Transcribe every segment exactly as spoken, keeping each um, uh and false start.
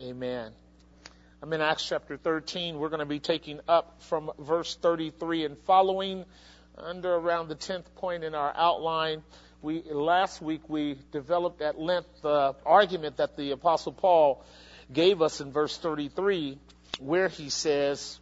Amen. I'm in Acts chapter thirteen. We're going to be taking up from verse thirty-three and following under around the tenth point in our outline. We last week we developed at length the argument that the Apostle Paul gave us in verse thirty-three, where he says,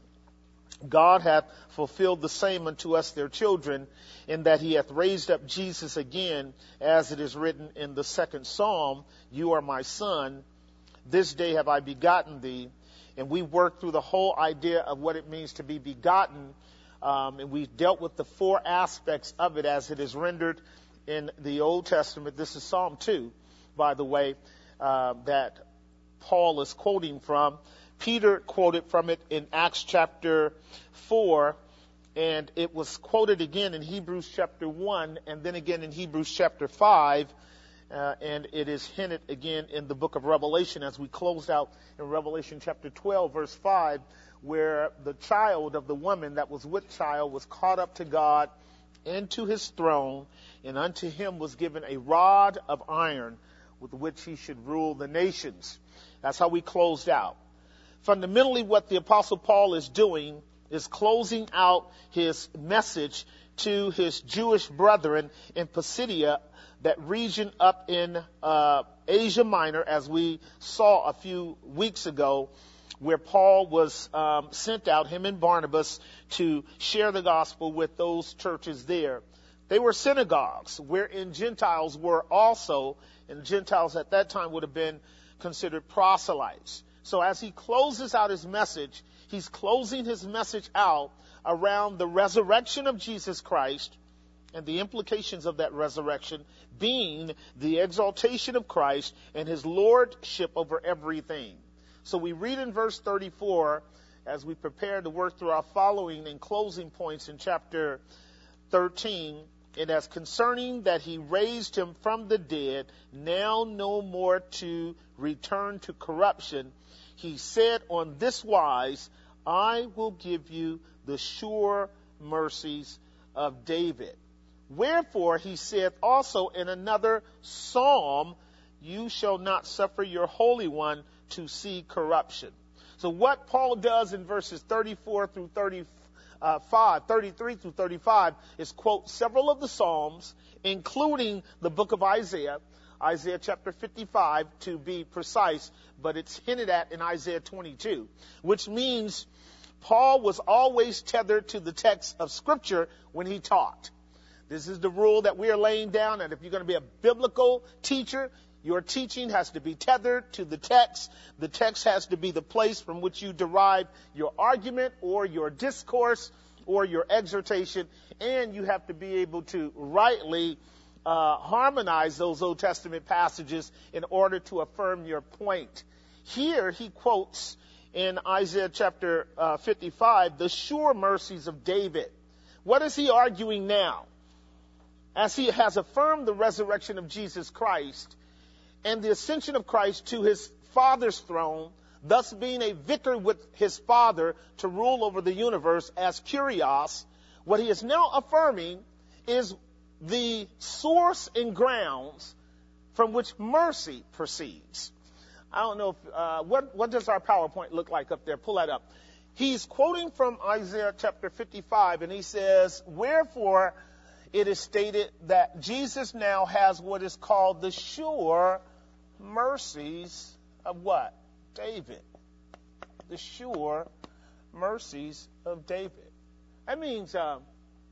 God hath fulfilled the same unto us their children, in that he hath raised up Jesus again, as it is written in the second psalm, you are my son, this day have I begotten thee. And we worked through the whole idea of what it means to be begotten, um, and we dealt with the four aspects of it as it is rendered in the Old Testament. This is Psalm two, by the way, uh, that Paul is quoting from. Peter quoted from it in Acts chapter four, and it was quoted again in Hebrews chapter one, and then again in Hebrews chapter five, uh, and it is hinted again in the book of Revelation as we closed out in Revelation chapter twelve, verse five, where the child of the woman that was with child was caught up to God into his throne, and unto him was given a rod of iron with which he should rule the nations. That's how we closed out. Fundamentally, what the Apostle Paul is doing is closing out his message to his Jewish brethren in Pisidia, that region up in uh, Asia Minor, as we saw a few weeks ago, where Paul was um, sent out, him and Barnabas, to share the gospel with those churches there. They were synagogues wherein Gentiles were also, and Gentiles at that time would have been considered proselytes. So as he closes out his message, he's closing his message out around the resurrection of Jesus Christ and the implications of that resurrection being the exaltation of Christ and his lordship over everything. So we read in verse thirty-four, as we prepare to work through our following and closing points in chapter thirteen, and as concerning that he raised him from the dead, now no more to return to corruption, he said on this wise, I will give you the sure mercies of David. Wherefore he saith also in another psalm, you shall not suffer your Holy One to see corruption. So what Paul does in verses thirty-four through thirty-five, thirty-three through thirty-five, is quote several of the Psalms, including the book of Isaiah, Isaiah chapter fifty-five to be precise, but it's hinted at in Isaiah twenty-two, which means Paul was always tethered to the text of Scripture when he taught. This is the rule that we are laying down, and if you're going to be a biblical teacher, your teaching has to be tethered to the text. The text has to be the place from which you derive your argument or your discourse or your exhortation, and you have to be able to rightly uh, harmonize those Old Testament passages in order to affirm your point. Here he quotes in Isaiah chapter uh, fifty-five, the sure mercies of David. What is he arguing now? As he has affirmed the resurrection of Jesus Christ and the ascension of Christ to his Father's throne, thus being a vicar with his Father to rule over the universe as Kyrios, what he is now affirming is the source and grounds from which mercy proceeds. I don't know if, uh, what, what does our PowerPoint look like up there? Pull that up. He's quoting from Isaiah chapter fifty-five, and he says, wherefore it is stated that Jesus now has what is called the sure mercies of what? David. The sure mercies of David. That means um,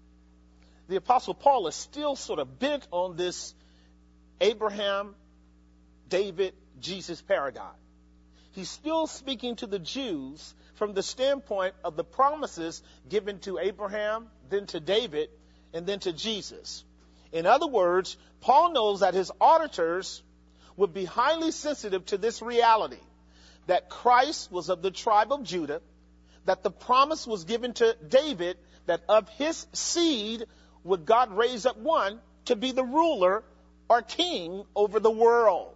the Apostle Paul is still sort of bent on this Abraham, David, Jesus paradigm. He's still speaking to the Jews from the standpoint of the promises given to Abraham, then to David, and then to Jesus. In other words, Paul knows that his auditors would be highly sensitive to this reality, that Christ was of the tribe of Judah, that the promise was given to David, that of his seed would God raise up one to be the ruler or king over the world.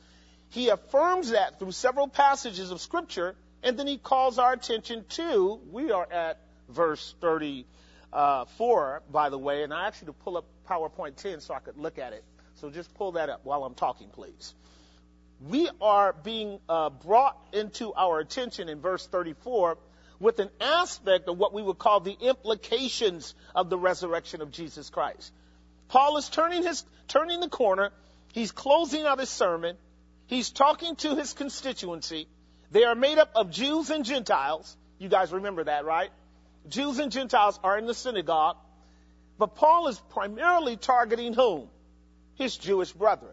He affirms that through several passages of Scripture, and then he calls our attention to, we are at verse thirty. Uh, four, by the way, and I asked you to pull up PowerPoint ten so I could look at it. So just pull that up while I'm talking, please. we are being uh, brought into our attention in verse thirty-four with an aspect of what we would call the implications of the resurrection of Jesus Christ. Paul is turning his turning the corner. He's closing out his sermon. He's talking to his constituency. They are made up of Jews and Gentiles. You guys remember that, right? Jews and Gentiles are in the synagogue. But Paul is primarily targeting whom? His Jewish brethren.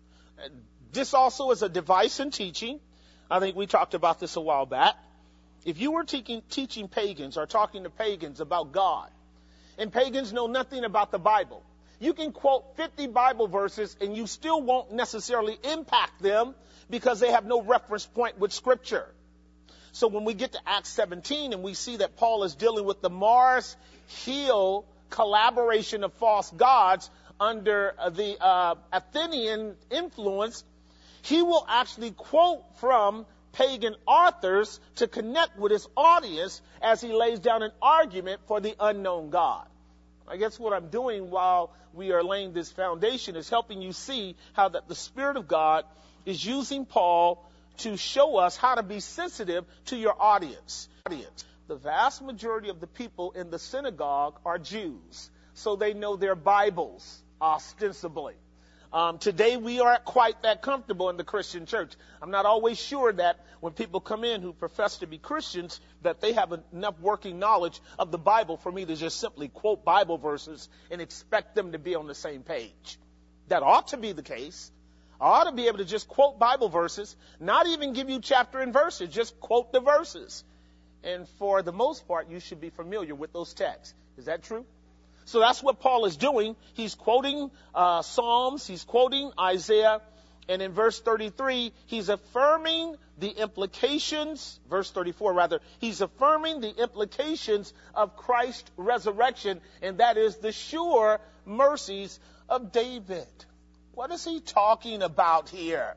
This also is a device in teaching. I think we talked about this a while back. If you were teaching, teaching pagans or talking to pagans about God, and pagans know nothing about the Bible, you can quote fifty Bible verses and you still won't necessarily impact them because they have no reference point with Scripture. So when we get to Acts seventeen and we see that Paul is dealing with the Mars Hill collaboration of false gods under the uh, Athenian influence, he will actually quote from pagan authors to connect with his audience as he lays down an argument for the unknown God. I guess what I'm doing while we are laying this foundation is helping you see how that the Spirit of God is using Paul to show us how to be sensitive to your audience. The vast majority of the people in the synagogue are Jews, so they know their Bibles ostensibly. Um, today we aren't quite that comfortable in the Christian church. I'm not always sure that when people come in who profess to be Christians that they have enough working knowledge of the Bible for me to just simply quote Bible verses and expect them to be on the same page. That ought to be the case. I ought to be able to just quote Bible verses, not even give you chapter and verses, just quote the verses. And for the most part, you should be familiar with those texts. Is that true? So that's what Paul is doing. He's quoting uh, Psalms. He's quoting Isaiah. And in verse thirty-three, he's affirming the implications, verse thirty-four rather, he's affirming the implications of Christ's resurrection, and that is the sure mercies of David. What is he talking about here?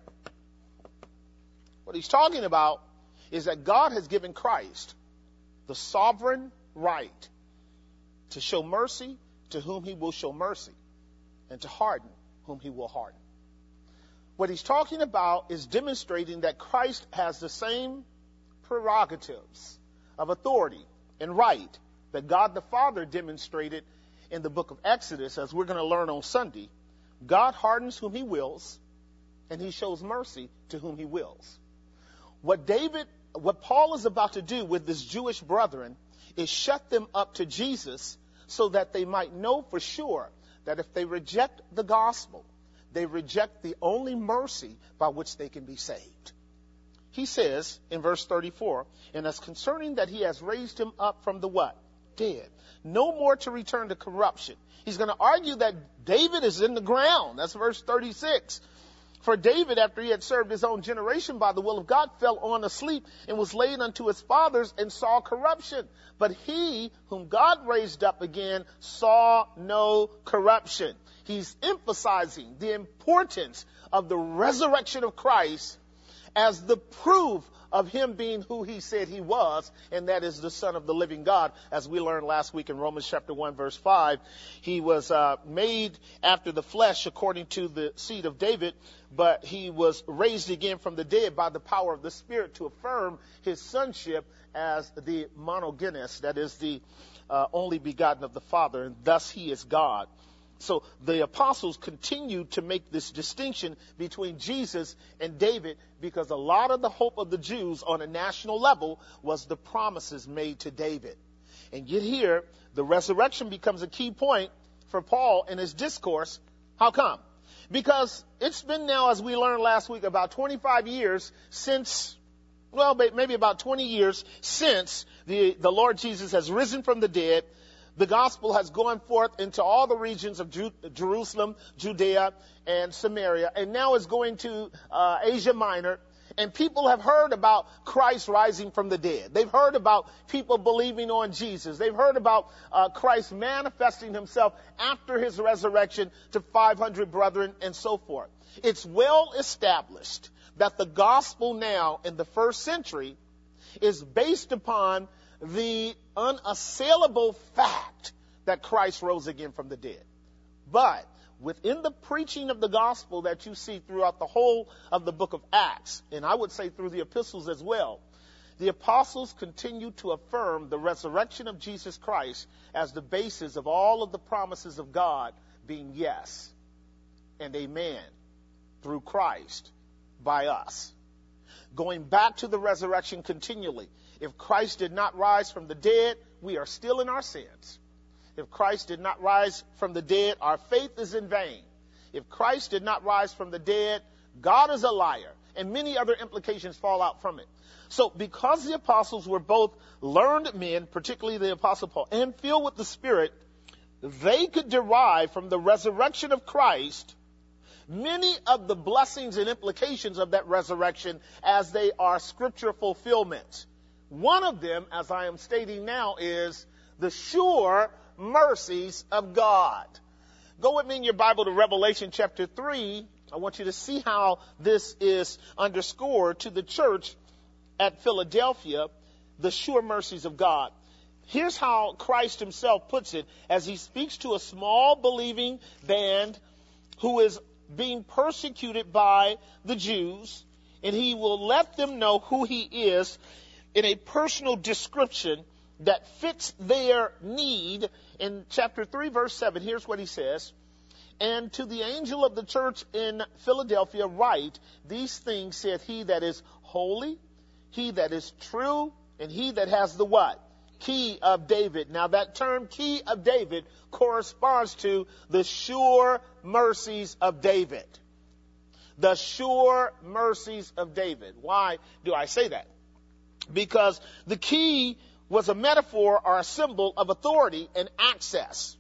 What he's talking about is that God has given Christ the sovereign right to show mercy to whom he will show mercy, and to harden whom he will harden. What he's talking about is demonstrating that Christ has the same prerogatives of authority and right that God the Father demonstrated in the book of Exodus, as we're going to learn on Sunday. God hardens whom he wills, and he shows mercy to whom he wills. What David, what Paul is about to do with his Jewish brethren is shut them up to Jesus so that they might know for sure that if they reject the gospel, they reject the only mercy by which they can be saved. He says in verse thirty-four, and as concerning that he has raised him up from the what? Dead. No more to return to corruption. He's going to argue that David is in the ground. That's verse thirty-six. For David, after he had served his own generation by the will of God, fell on asleep and was laid unto his fathers and saw corruption. But he, whom God raised up again, saw no corruption. He's emphasizing the importance of the resurrection of Christ as the proof of him being who he said he was, and that is the Son of the living God. As we learned last week in Romans chapter one, verse five, he was uh, made after the flesh according to the seed of David, but he was raised again from the dead by the power of the Spirit to affirm his sonship as the monogenes, that is the uh, only begotten of the Father, and thus he is God. So the apostles continued to make this distinction between Jesus and David because a lot of the hope of the Jews on a national level was the promises made to David. And yet here, the resurrection becomes a key point for Paul in his discourse. How come? Because it's been now, as we learned last week, about twenty-five years since, well, maybe about twenty years since the, the Lord Jesus has risen from the dead. The gospel has gone forth into all the regions of Ju- Jerusalem, Judea, and Samaria, and now is going to uh, Asia Minor. And people have heard about Christ rising from the dead. They've heard about people believing on Jesus. They've heard about uh, Christ manifesting himself after his resurrection to five hundred brethren and so forth. It's well established that the gospel now in the first century is based upon the unassailable fact that Christ rose again from the dead. But within the preaching of the gospel that you see throughout the whole of the book of Acts, and I would say through the epistles as well, the apostles continue to affirm the resurrection of Jesus Christ as the basis of all of the promises of God being yes and amen through Christ by us. Going back to the resurrection continually. If Christ did not rise from the dead, we are still in our sins. If Christ did not rise from the dead, our faith is in vain. If Christ did not rise from the dead, God is a liar. And many other implications fall out from it. So because the apostles were both learned men, particularly the apostle Paul, and filled with the Spirit, they could derive from the resurrection of Christ many of the blessings and implications of that resurrection as they are scripture fulfillments. One of them, as I am stating now, is the sure mercies of God. Go with me in your Bible to Revelation chapter three. I want you to see how this is underscored to the church at Philadelphia, the sure mercies of God. Here's how Christ himself puts it as he speaks to a small believing band who is being persecuted by the Jews, and he will let them know who he is in a personal description that fits their need. In chapter three, verse seven, here's what he says. And to the angel of the church in Philadelphia write, these things saith he that is holy, he that is true, and he that has the what? Key of David. Now that term key of David corresponds to the sure mercies of David. The sure mercies of David. Why do I say that? Because the key was a metaphor or a symbol of authority and access.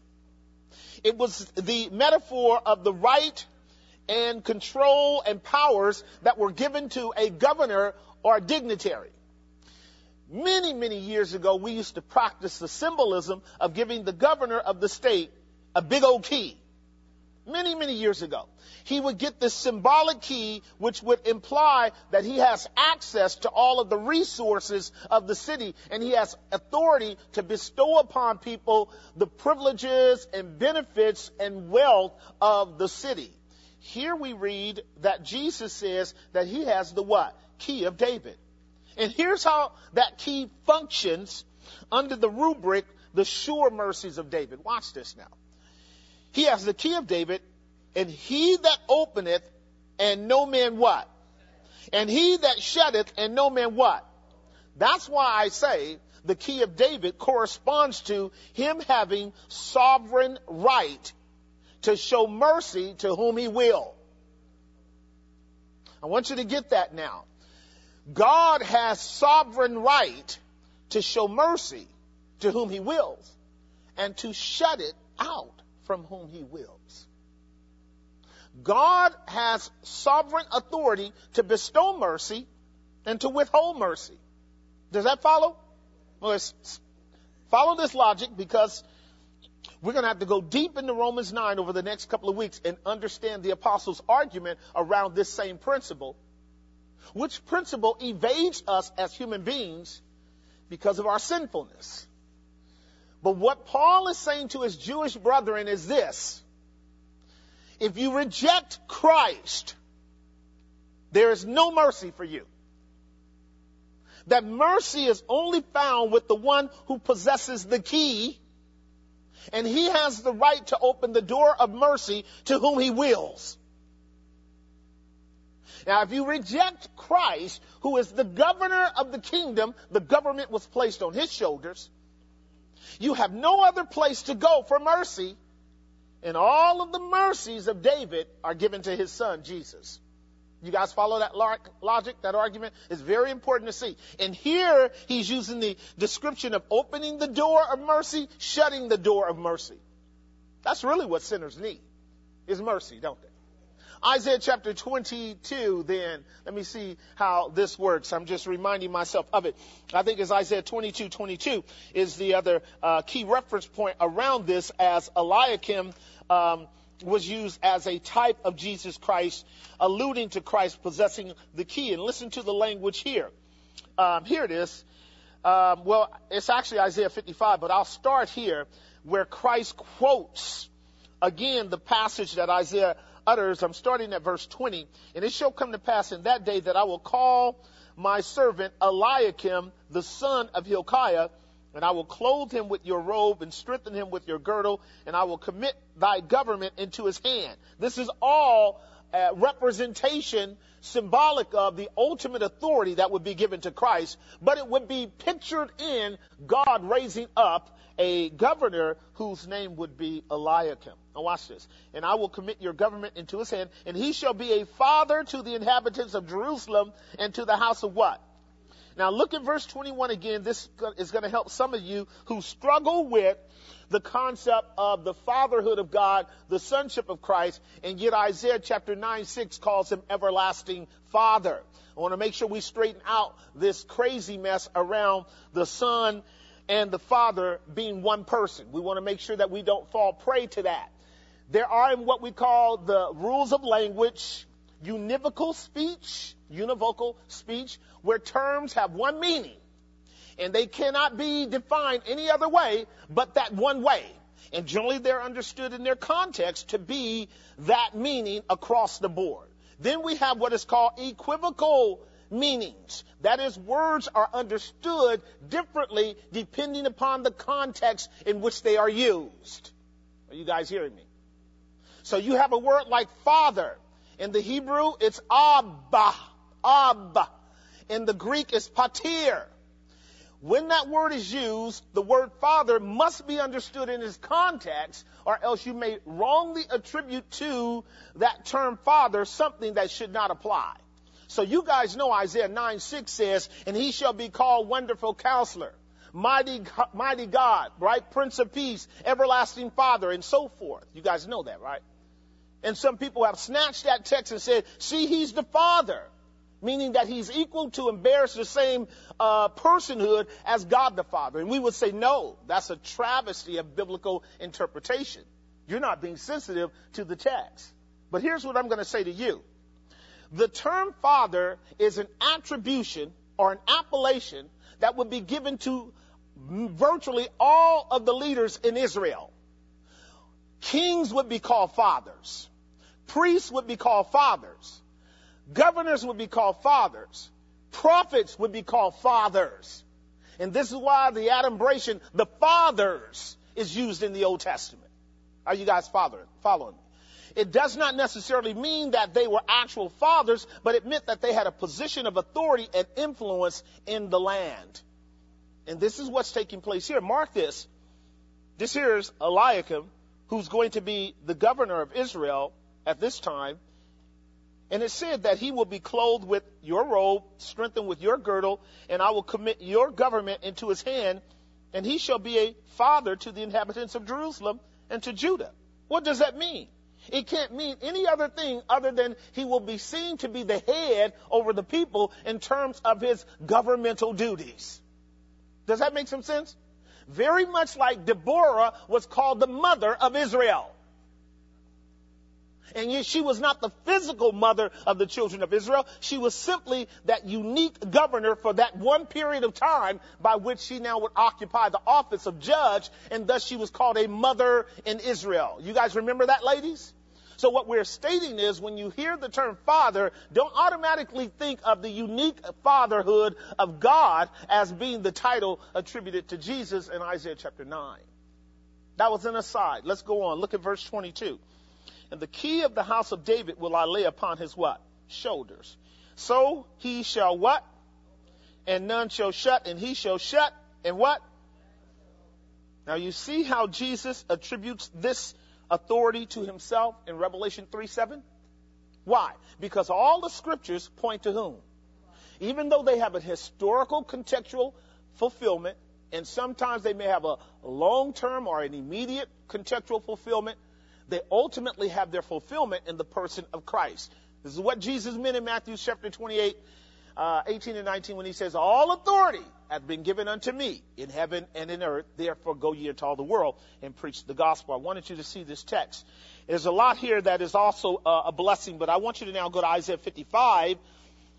It was the metaphor of the right and control and powers that were given to a governor or a dignitary. Many, many years ago, we used to practice the symbolism of giving the governor of the state a big old key. Many, many years ago. He would get this symbolic key, which would imply that he has access to all of the resources of the city, and he has authority to bestow upon people the privileges and benefits and wealth of the city. Here we read that Jesus says that he has the what? Key of David. And here's how that key functions under the rubric, the sure mercies of David. Watch this now. He has the key of David, and he that openeth, and no man what? And he that shutteth, and no man what? That's why I say the key of David corresponds to him having sovereign right to show mercy to whom he will. I want you to get that now. God has sovereign right to show mercy to whom he wills and to shut it out from whom he wills. God has sovereign authority to bestow mercy and to withhold mercy. Does that follow? Well, let's follow this logic, because we're going to have to go deep into Romans nine over the next couple of weeks and understand the apostles' argument around this same principle, which principle evades us as human beings because of our sinfulness. But what Paul is saying to his Jewish brethren is this: if you reject Christ, there is no mercy for you. That mercy is only found with the one who possesses the key, and he has the right to open the door of mercy to whom he wills. Now, if you reject Christ, who is the governor of the kingdom, the government was placed on his shoulders. You have no other place to go for mercy, and all of the mercies of David are given to his son, Jesus. You guys follow that logic, that argument? It's very important to see. And here he's using the description of opening the door of mercy, shutting the door of mercy. That's really what sinners need, is mercy, don't they? Isaiah chapter twenty-two, then, let me see how this works. I'm just reminding myself of it. I think it's Isaiah twenty-two twenty-two is the other uh, key reference point around this, as Eliakim um, was used as a type of Jesus Christ, alluding to Christ possessing the key. And listen to the language here. Um, here it is. Um, well, it's actually Isaiah fifty-five, but I'll start here where Christ quotes again the passage that Isaiah utters. I'm starting at verse twenty. And it shall come to pass in that day that I will call my servant Eliakim, the son of Hilkiah, and I will clothe him with your robe and strengthen him with your girdle, and I will commit thy government into his hand. This is all uh, representation, symbolic of the ultimate authority that would be given to Christ, but it would be pictured in God raising up a governor whose name would be Eliakim. Now watch this. And I will commit your government into his hand, and he shall be a father to the inhabitants of Jerusalem and to the house of what? Now look at verse twenty-one again. This is going to help some of you who struggle with the concept of the fatherhood of God, the sonship of Christ, and yet Isaiah chapter nine six calls him everlasting Father. I want to make sure we straighten out this crazy mess around the Son and the Father being one person. We want to make sure that we don't fall prey to that. There are in what we call the rules of language, univocal speech, univocal speech, where terms have one meaning, and they cannot be defined any other way but that one way. And generally they're understood in their context to be that meaning across the board. Then we have what is called equivocal meanings. That is, words are understood differently depending upon the context in which they are used. Are you guys hearing me? So you have a word like father. In the Hebrew, it's Abba. Abba. In the Greek, it's patir. When that word is used, the word father must be understood in its context, or else you may wrongly attribute to that term father something that should not apply. So you guys know Isaiah nine six says, and he shall be called Wonderful Counselor, Mighty, Mighty God, right? Prince of Peace, Everlasting Father, and so forth. You guys know that, right? And some people have snatched that text and said, see, he's the Father, meaning that he's equal to and bears the same uh, personhood as God the Father. And we would say, no, that's a travesty of biblical interpretation. You're not being sensitive to the text. But here's what I'm going to say to you. The term father is an attribution or an appellation that would be given to virtually all of the leaders in Israel. Kings would be called fathers. Priests would be called fathers. Governors would be called fathers. Prophets would be called fathers. And this is why the adumbration, the fathers, is used in the Old Testament. Are you guys following me? It does not necessarily mean that they were actual fathers, but it meant that they had a position of authority and influence in the land. And this is what's taking place here. Mark this. This here is Eliakim, who's going to be the governor of Israel at this time. And it said that he will be clothed with your robe, strengthened with your girdle, and I will commit your government into his hand, and he shall be a father to the inhabitants of Jerusalem and to Judah. What does that mean? It can't mean any other thing other than he will be seen to be the head over the people in terms of his governmental duties. Does that make some sense? Very much like Deborah was called the mother of Israel. And yet she was not the physical mother of the children of Israel. She was simply that unique governor for that one period of time by which she now would occupy the office of judge, and thus she was called a mother in Israel. You guys remember that, ladies? So what we're stating is, when you hear the term father, don't automatically think of the unique fatherhood of God as being the title attributed to Jesus in Isaiah chapter nine. That was an aside. Let's go on. Look at verse twenty-two. And the key of the house of David will I lay upon his what? Shoulders. So he shall what? And none shall shut, and he shall shut, and what? Now you see how Jesus attributes this authority to himself in Revelation three seven? Why? Because all the scriptures point to whom? Even though they have a historical contextual fulfillment, and sometimes they may have a long-term or an immediate contextual fulfillment, they ultimately have their fulfillment in the person of Christ. This is what Jesus meant in Matthew chapter twenty-eight, uh, eighteen and nineteen, when he says, all authority hath been given unto me in heaven and in earth. Therefore go ye into all the world and preach the gospel. I wanted you to see this text. There's a lot here that is also uh, a blessing, but I want you to now go to Isaiah fifty-five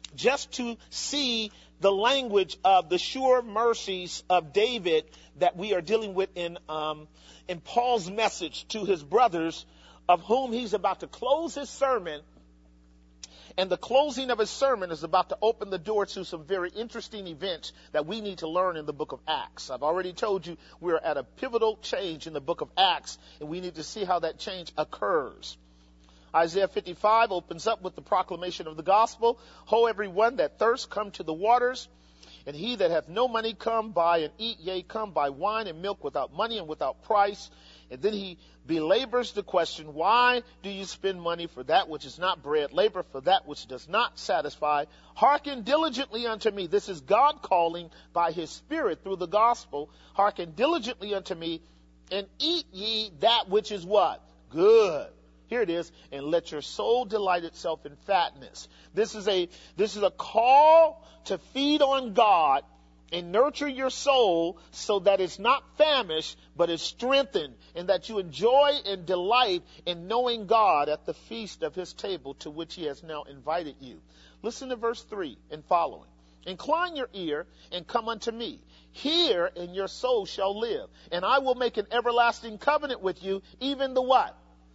just to see the language of the sure mercies of David that we are dealing with in um, in Paul's message to his brothers, of whom he's about to close his sermon. And the closing of his sermon is about to open the door to some very interesting events that we need to learn in the book of Acts. I've already told you we're at a pivotal change in the book of Acts, and we need to see how that change occurs. Isaiah fifty-five opens up with the proclamation of the gospel. Ho, everyone that thirsts, come to the waters. And he that hath no money, come buy and eat. Yea, come buy wine and milk without money and without price. And then he belabors the question, why do you spend money for that which is not bread? Labor for that which does not satisfy. Hearken diligently unto me. This is God calling by his Spirit through the gospel. Hearken diligently unto me, and eat ye that which is what? Good. Here it is. And let your soul delight itself in fatness. This is a, this is a call to feed on God and nurture your soul so that it's not famished, but is strengthened, and that you enjoy and delight in knowing God at the feast of his table to which he has now invited you. Listen to verse three and following. Incline your ear and come unto me. Hear, and your soul shall live. And I will make an everlasting covenant with you, even the what?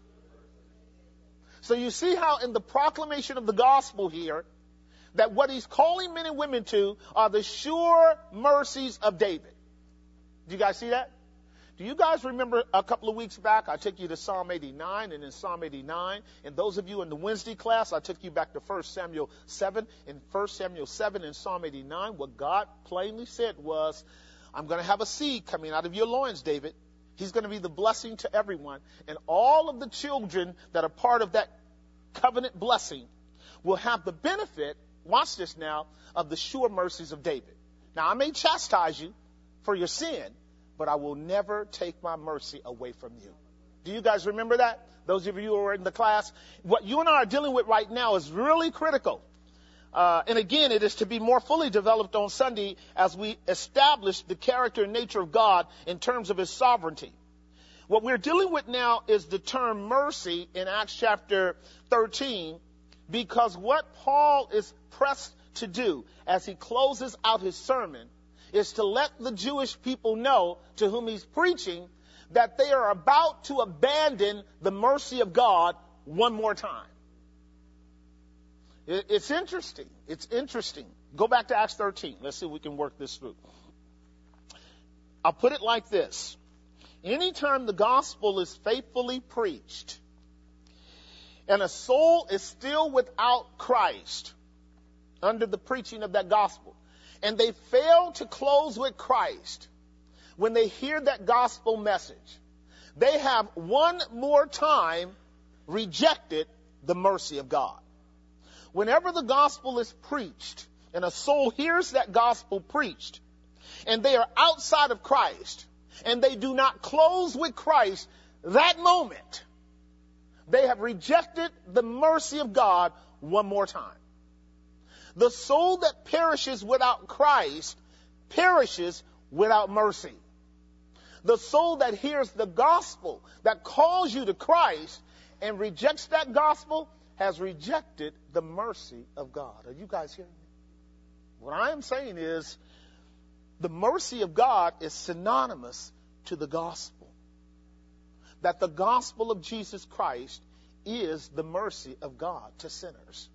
So you see how in the proclamation of the gospel here, that what he's calling men and women to are the sure mercies of David. Do you guys see that? Do you guys remember a couple of weeks back, I took you to Psalm eighty-nine, and in Psalm eighty-nine, and those of you in the Wednesday class, I took you back to First Samuel seven. In First Samuel seven and Psalm eighty-nine, what God plainly said was, I'm going to have a seed coming out of your loins, David. He's going to be the blessing to everyone. And all of the children that are part of that covenant blessing will have the benefit, watch this now, of the sure mercies of David. Now, I may chastise you for your sin, but I will never take my mercy away from you. Do you guys remember that? Those of you who are in the class, what you and I are dealing with right now is really critical. Uh, and again, it is to be more fully developed on Sunday as we establish the character and nature of God in terms of his sovereignty. What we're dealing with now is the term mercy in Acts chapter thirteen, because what Paul is pressed to do as he closes out his sermon is to let the Jewish people know to whom he's preaching that they are about to abandon the mercy of God one more time. It's interesting. It's interesting. Go back to Acts thirteen. Let's see if we can work this through. I'll put it like this. Anytime the gospel is faithfully preached and a soul is still without Christ under the preaching of that gospel, and they fail to close with Christ when they hear that gospel message, they have one more time rejected the mercy of God. Whenever the gospel is preached and a soul hears that gospel preached and they are outside of Christ and they do not close with Christ, that moment they have rejected the mercy of God one more time. The soul that perishes without Christ perishes without mercy. The soul that hears the gospel that calls you to Christ and rejects that gospel has rejected the mercy of God. Are you guys hearing me? What I am saying is the mercy of God is synonymous to the gospel. That the gospel of Jesus Christ is the mercy of God to sinners.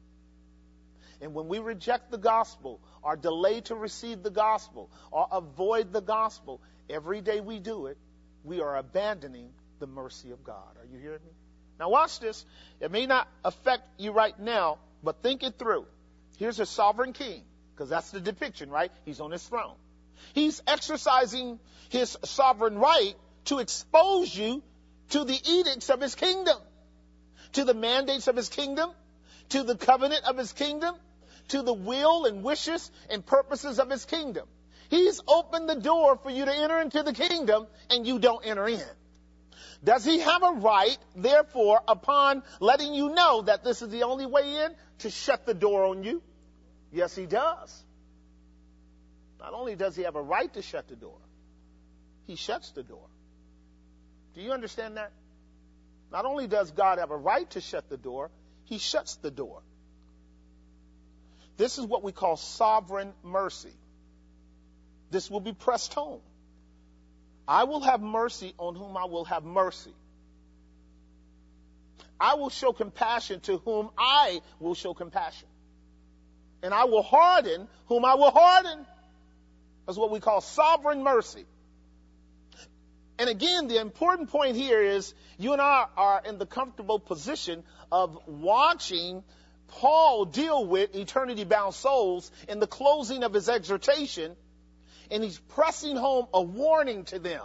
And when we reject the gospel or delay to receive the gospel or avoid the gospel, every day we do it, we are abandoning the mercy of God. Are you hearing me? Now watch this. It may not affect you right now, but think it through. Here's a sovereign king, because that's the depiction, right? He's on his throne. He's exercising his sovereign right to expose you to the edicts of his kingdom, to the mandates of his kingdom, to the covenant of his kingdom, to the will and wishes and purposes of his kingdom. He's opened the door for you to enter into the kingdom, and you don't enter in. Does he have a right, therefore, upon letting you know that this is the only way in, to shut the door on you? Yes, he does. Not only does he have a right to shut the door, he shuts the door. Do you understand that? Not only does God have a right to shut the door, he shuts the door. This is what we call sovereign mercy. This will be pressed home. I will have mercy on whom I will have mercy. I will show compassion to whom I will show compassion. And I will harden whom I will harden. That's what we call sovereign mercy. And again, the important point here is you and I are in the comfortable position of watching Paul deal with eternity-bound souls in the closing of his exhortation, and he's pressing home a warning to them.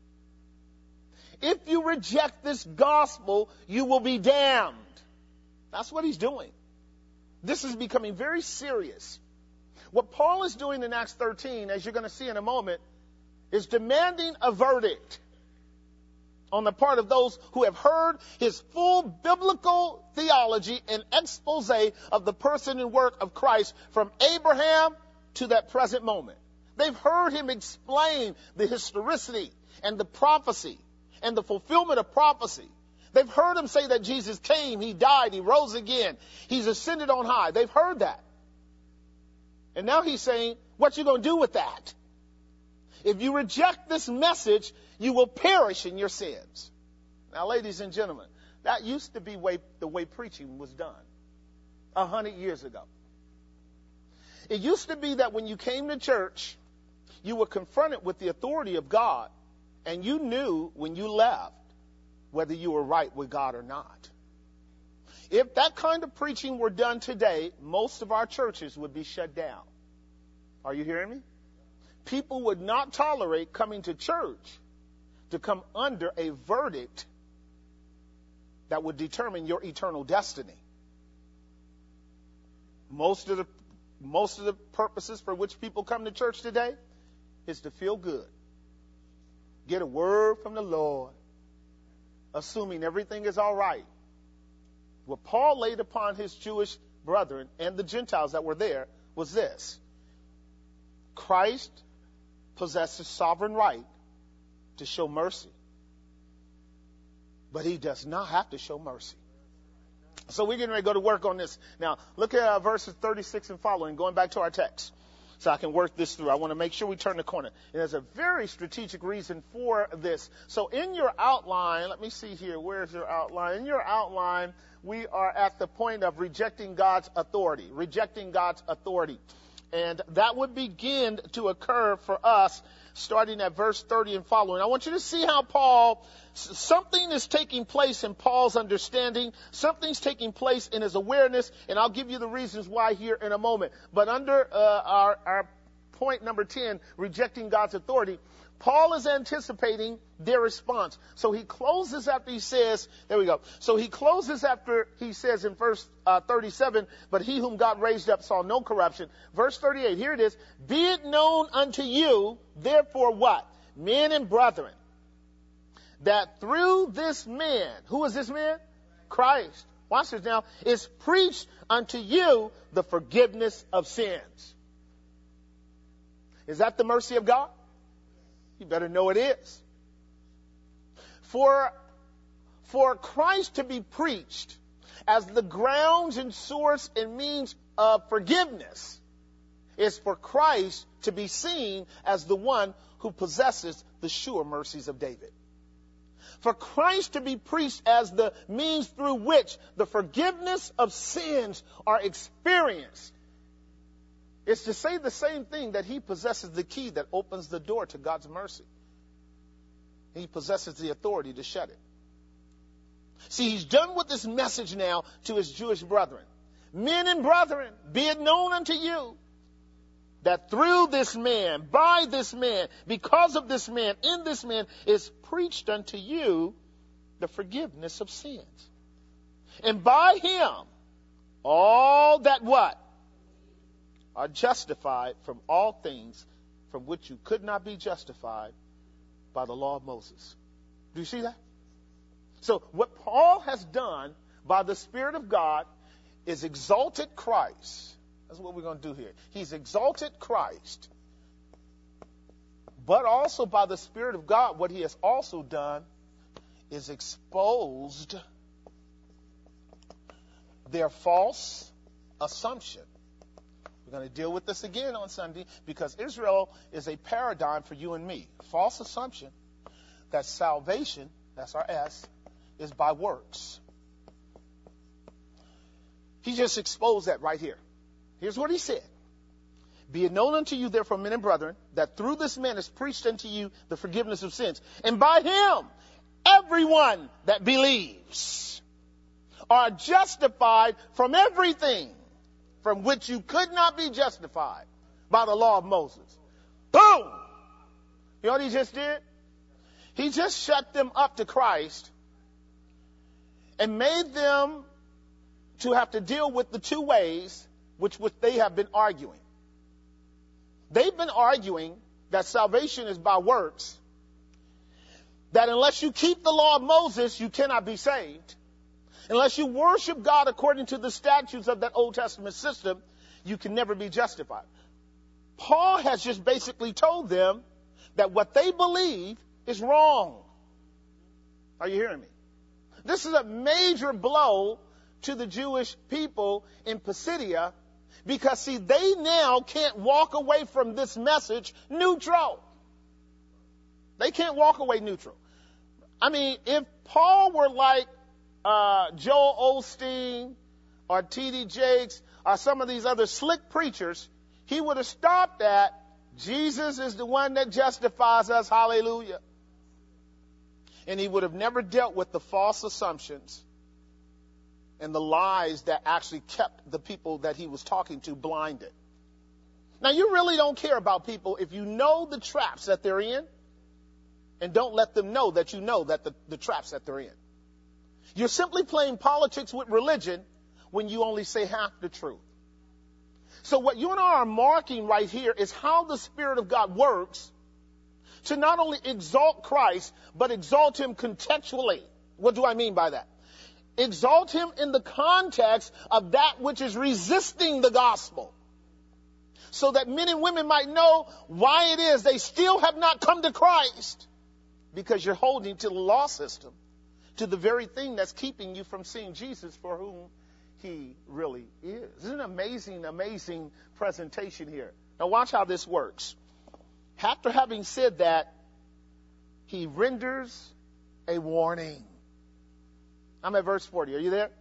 If you reject this gospel, you will be damned. That's what he's doing. This is becoming very serious. What Paul is doing in Acts thirteen, as you're going to see in a moment, is demanding a verdict on the part of those who have heard his full biblical theology and expose of the person and work of Christ from Abraham to that present moment. They've heard him explain the historicity and the prophecy and the fulfillment of prophecy. They've heard him say that Jesus came, he died, he rose again, he's ascended on high. They've heard that. And now he's saying, what you going to do with that? If you reject this message, you will perish in your sins. Now, ladies and gentlemen, that used to be way, the way preaching was done a hundred years ago. It used to be that when you came to church, you were confronted with the authority of God, and you knew when you left whether you were right with God or not. If that kind of preaching were done today, most of our churches would be shut down. Are you hearing me? People would not tolerate coming to church to come under a verdict that would determine your eternal destiny. Most of the most of the purposes for which people come to church today is to feel good. Get a word from the Lord, assuming everything is all right. What Paul laid upon his Jewish brethren and the Gentiles that were there was this: Christ possesses sovereign right to show mercy, but he does not have to show mercy. So we're getting ready to go to work on this. Now, look at uh, verses thirty-six and following, going back to our text, so I can work this through. I want to make sure we turn the corner. And there's a very strategic reason for this. So in your outline, let me see here, where's your outline? In your outline, we are at the point of rejecting God's authority, rejecting God's authority. And that would begin to occur for us starting at verse thirty and following. I want you to see how Paul, something is taking place in Paul's understanding. Something's taking place in his awareness. And I'll give you the reasons why here in a moment. But under uh, our, our point number ten, rejecting God's authority, Paul is anticipating their response. So he closes after he says, there we go. So he closes after he says in verse uh, thirty-seven, but he whom God raised up saw no corruption. Verse thirty-eight, here it is. Be it known unto you, therefore what? Men and brethren, that through this man, who is this man? Christ. Watch this now. Is preached unto you the forgiveness of sins. Is that the mercy of God? You better know it is. For, for Christ to be preached as the grounds and source and means of forgiveness is for Christ to be seen as the one who possesses the sure mercies of David. For Christ to be preached as the means through which the forgiveness of sins are experienced is to say the same thing, that he possesses the key that opens the door to God's mercy. He possesses the authority to shut it. See, he's done with this message now to his Jewish brethren. Men and brethren, be it known unto you that through this man, by this man, because of this man, in this man, is preached unto you the forgiveness of sins. And by him, all that what? Are justified from all things from which you could not be justified by the law of Moses. Do you see that? So what Paul has done by the Spirit of God is exalted Christ. That's what we're going to do here. He's exalted Christ. But also by the Spirit of God, what he has also done is exposed their false assumption We're going to deal with this again on Sunday because Israel is a paradigm for you and me. A false assumption that salvation, that's our S, is by works. He just exposed that right here. Here's what he said. Be it known unto you, therefore, men and brethren, that through this man is preached unto you the forgiveness of sins. And by him, everyone that believes are justified from everything from which you could not be justified by the law of Moses. Boom! You know what he just did? He just shut them up to Christ and made them to have to deal with the two ways which, which they have been arguing. They've been arguing that salvation is by works, that unless you keep the law of Moses, you cannot be saved. Unless you worship God according to the statutes of that Old Testament system, you can never be justified. Paul has just basically told them that what they believe is wrong. Are you hearing me? This is a major blow to the Jewish people in Pisidia because, see, they now can't walk away from this message neutral. They can't walk away neutral. I mean, if Paul were like uh, Joel Osteen or T D Jakes or some of these other slick preachers, he would have stopped at Jesus is the one that justifies us, hallelujah. And he would have never dealt with the false assumptions and the lies that actually kept the people that he was talking to blinded. Now, you really don't care about people if you know the traps that they're in and don't let them know that you know that the, the traps that they're in. You're simply playing politics with religion when you only say half the truth. So what you and I are marking right here is how the Spirit of God works to not only exalt Christ, but exalt him contextually. What do I mean by that? Exalt him in the context of that which is resisting the gospel, so that men and women might know why it is they still have not come to Christ, because you're holding to the law system, to the very thing that's keeping you from seeing Jesus for whom he really is. Isn't it an amazing, amazing presentation here? Now watch how this works. After having said that, he renders a warning. I'm at verse forty. Are you there?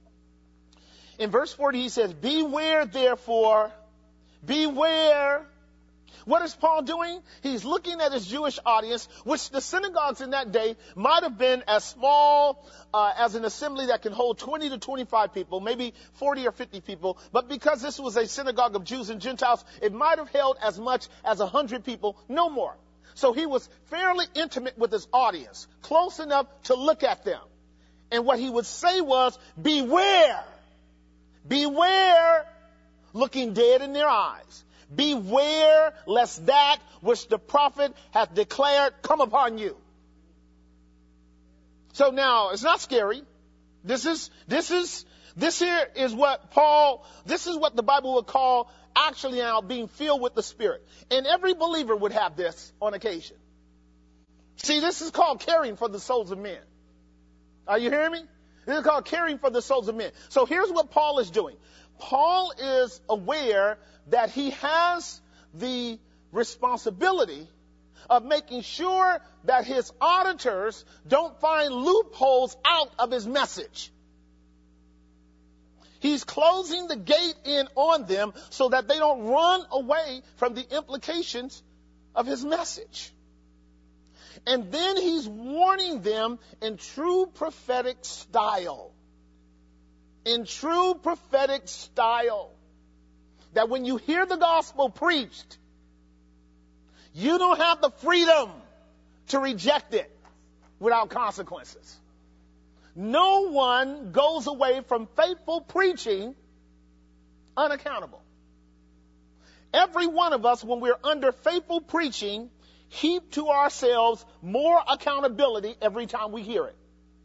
In verse forty, he says, beware, therefore, beware. What is Paul doing? He's looking at his Jewish audience, which the synagogues in that day might have been as small uh, as an assembly that can hold twenty to twenty-five people, maybe forty or fifty people. But because this was a synagogue of Jews and Gentiles, it might have held as much as one hundred people, no more. So he was fairly intimate with his audience, close enough to look at them. And what he would say was, beware, beware, looking dead in their eyes. Beware lest that which the prophet hath declared come upon you. So now, it's not scary. This is, this is, this here is what Paul, this is what the Bible would call actually now being filled with the Spirit. And every believer would have this on occasion. See, this is called caring for the souls of men. Are you hearing me? This is called caring for the souls of men. So here's what Paul is doing. Paul is aware that he has the responsibility of making sure that his auditors don't find loopholes out of his message. He's closing the gate in on them so that they don't run away from the implications of his message. And then he's warning them in true prophetic style. In true prophetic style. That when you hear the gospel preached, you don't have the freedom to reject it without consequences. No one goes away from faithful preaching unaccountable. Every one of us, when we're under faithful preaching, heap to ourselves more accountability every time we hear it.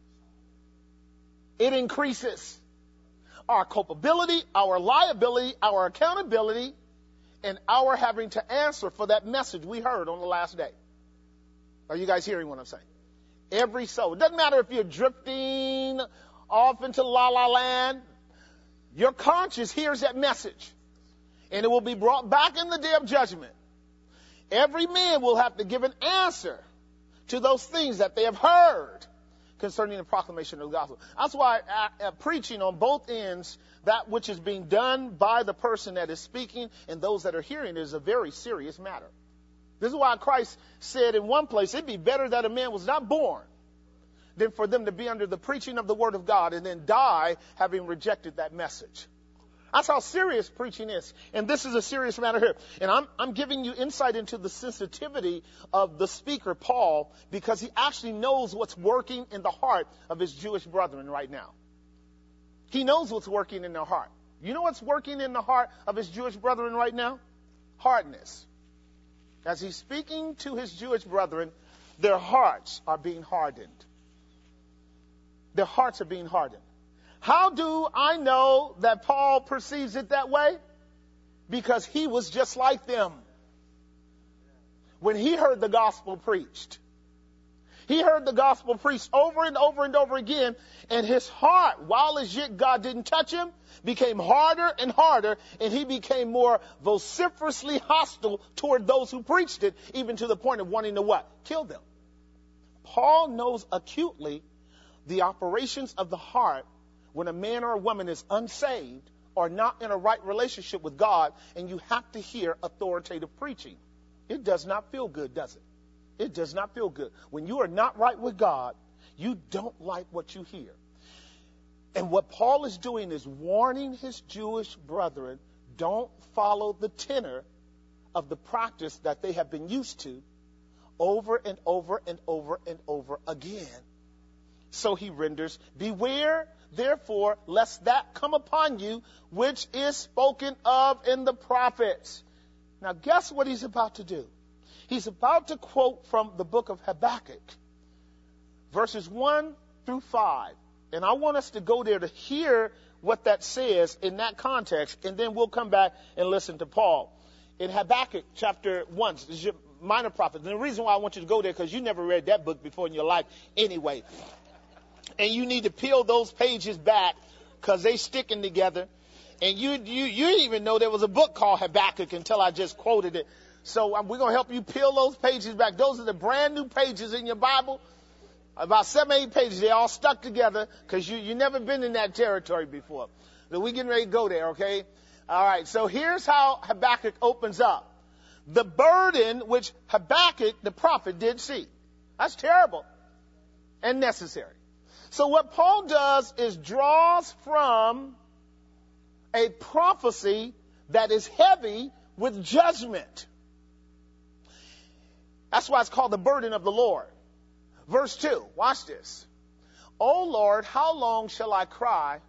It increases our culpability, our liability, our accountability, and our having to answer for that message we heard on the last day. Are you guys hearing what I'm saying? Every soul. It doesn't matter if you're drifting off into la la land. Your conscience hears that message. And it will be brought back in the day of judgment. Every man will have to give an answer to those things that they have heard concerning the proclamation of the gospel. That's why uh, uh, preaching on both ends, that which is being done by the person that is speaking and those that are hearing, is a very serious matter. This is why Christ said in one place, it'd be better that a man was not born than for them to be under the preaching of the word of God and then die having rejected that message. That's how serious preaching is. And this is a serious matter here. And I'm, I'm giving you insight into the sensitivity of the speaker, Paul, because he actually knows what's working in the heart of his Jewish brethren right now. He knows what's working in their heart. You know what's working in the heart of his Jewish brethren right now? Hardness. As he's speaking to his Jewish brethren, their hearts are being hardened. Their hearts are being hardened. How do I know that Paul perceives it that way? Because he was just like them. When he heard the gospel preached, he heard the gospel preached over and over and over again, and his heart, while as yet God didn't touch him, became harder and harder, and he became more vociferously hostile toward those who preached it, even to the point of wanting to what? Kill them. Paul knows acutely the operations of the heart when a man or a woman is unsaved or not in a right relationship with God, and you have to hear authoritative preaching. It does not feel good, does it? It does not feel good. When you are not right with God, you don't like what you hear. And what Paul is doing is warning his Jewish brethren, don't follow the tenor of the practice that they have been used to over and over and over and over again. So he renders, beware, therefore, lest that come upon you, which is spoken of in the prophets. Now, guess what he's about to do? He's about to quote from the book of Habakkuk, verses one through five. And I want us to go there to hear what that says in that context, and then we'll come back and listen to Paul. In Habakkuk chapter one, this is your minor prophet. And the reason why I want you to go there, because you never read that book before in your life anyway. And you need to peel those pages back because they sticking together. And you, you, you didn't even know there was a book called Habakkuk until I just quoted it. So um, we're going to help you peel those pages back. Those are the brand new pages in your Bible. About seven, eight pages. They're all stuck together because you, you never been in that territory before. So we're getting ready to go there, okay? All right. So here's how Habakkuk opens up. The burden which Habakkuk, the prophet, did see. That's terrible and necessary. So what Paul does is draws from a prophecy that is heavy with judgment. That's why it's called the burden of the Lord. Verse two, watch this. O Lord, how long shall I cry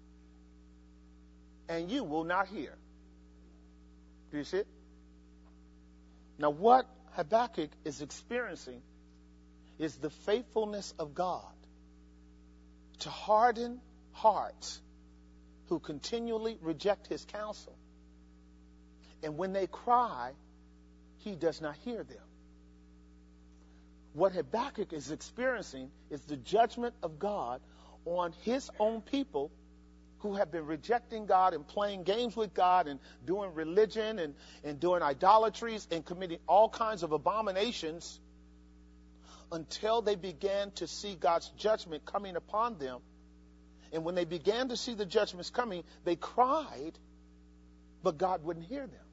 and you will not hear? Do you see it? Now what Habakkuk is experiencing is the faithfulness of God to harden hearts who continually reject his counsel. And when they cry, he does not hear them. What Habakkuk is experiencing is the judgment of God on his own people who have been rejecting God and playing games with God and doing religion and, and doing idolatries and committing all kinds of abominations until they began to see God's judgment coming upon them. And when they began to see the judgments coming, they cried, but God wouldn't hear them.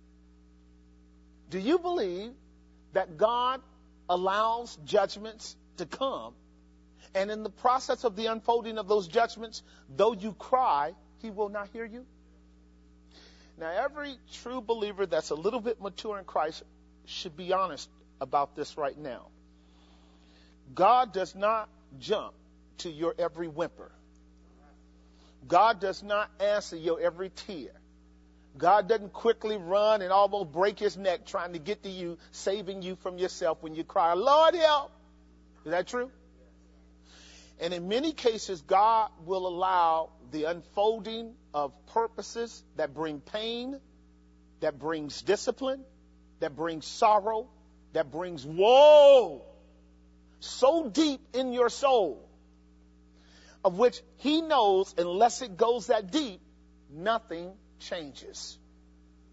Do you believe that God allows judgments to come, and in the process of the unfolding of those judgments, though you cry, he will not hear you? Now, every true believer that's a little bit mature in Christ should be honest about this right now. God does not jump to your every whimper. God does not answer your every tear. God doesn't quickly run and almost break his neck trying to get to you, saving you from yourself when you cry, Lord, help. Is that true? And in many cases, God will allow the unfolding of purposes that bring pain, that brings discipline, that brings sorrow, that brings woe so deep in your soul, of which he knows unless it goes that deep, nothing changes.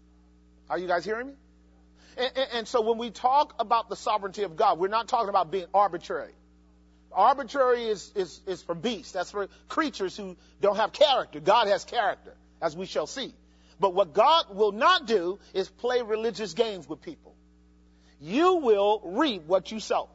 Are you guys hearing me? And, and, and so when we talk about the sovereignty of God, we're not talking about being arbitrary. Arbitrary is, is, is for beasts. That's for creatures who don't have character. God has character, as we shall see. But what God will not do is play religious games with people. You will reap what you sow.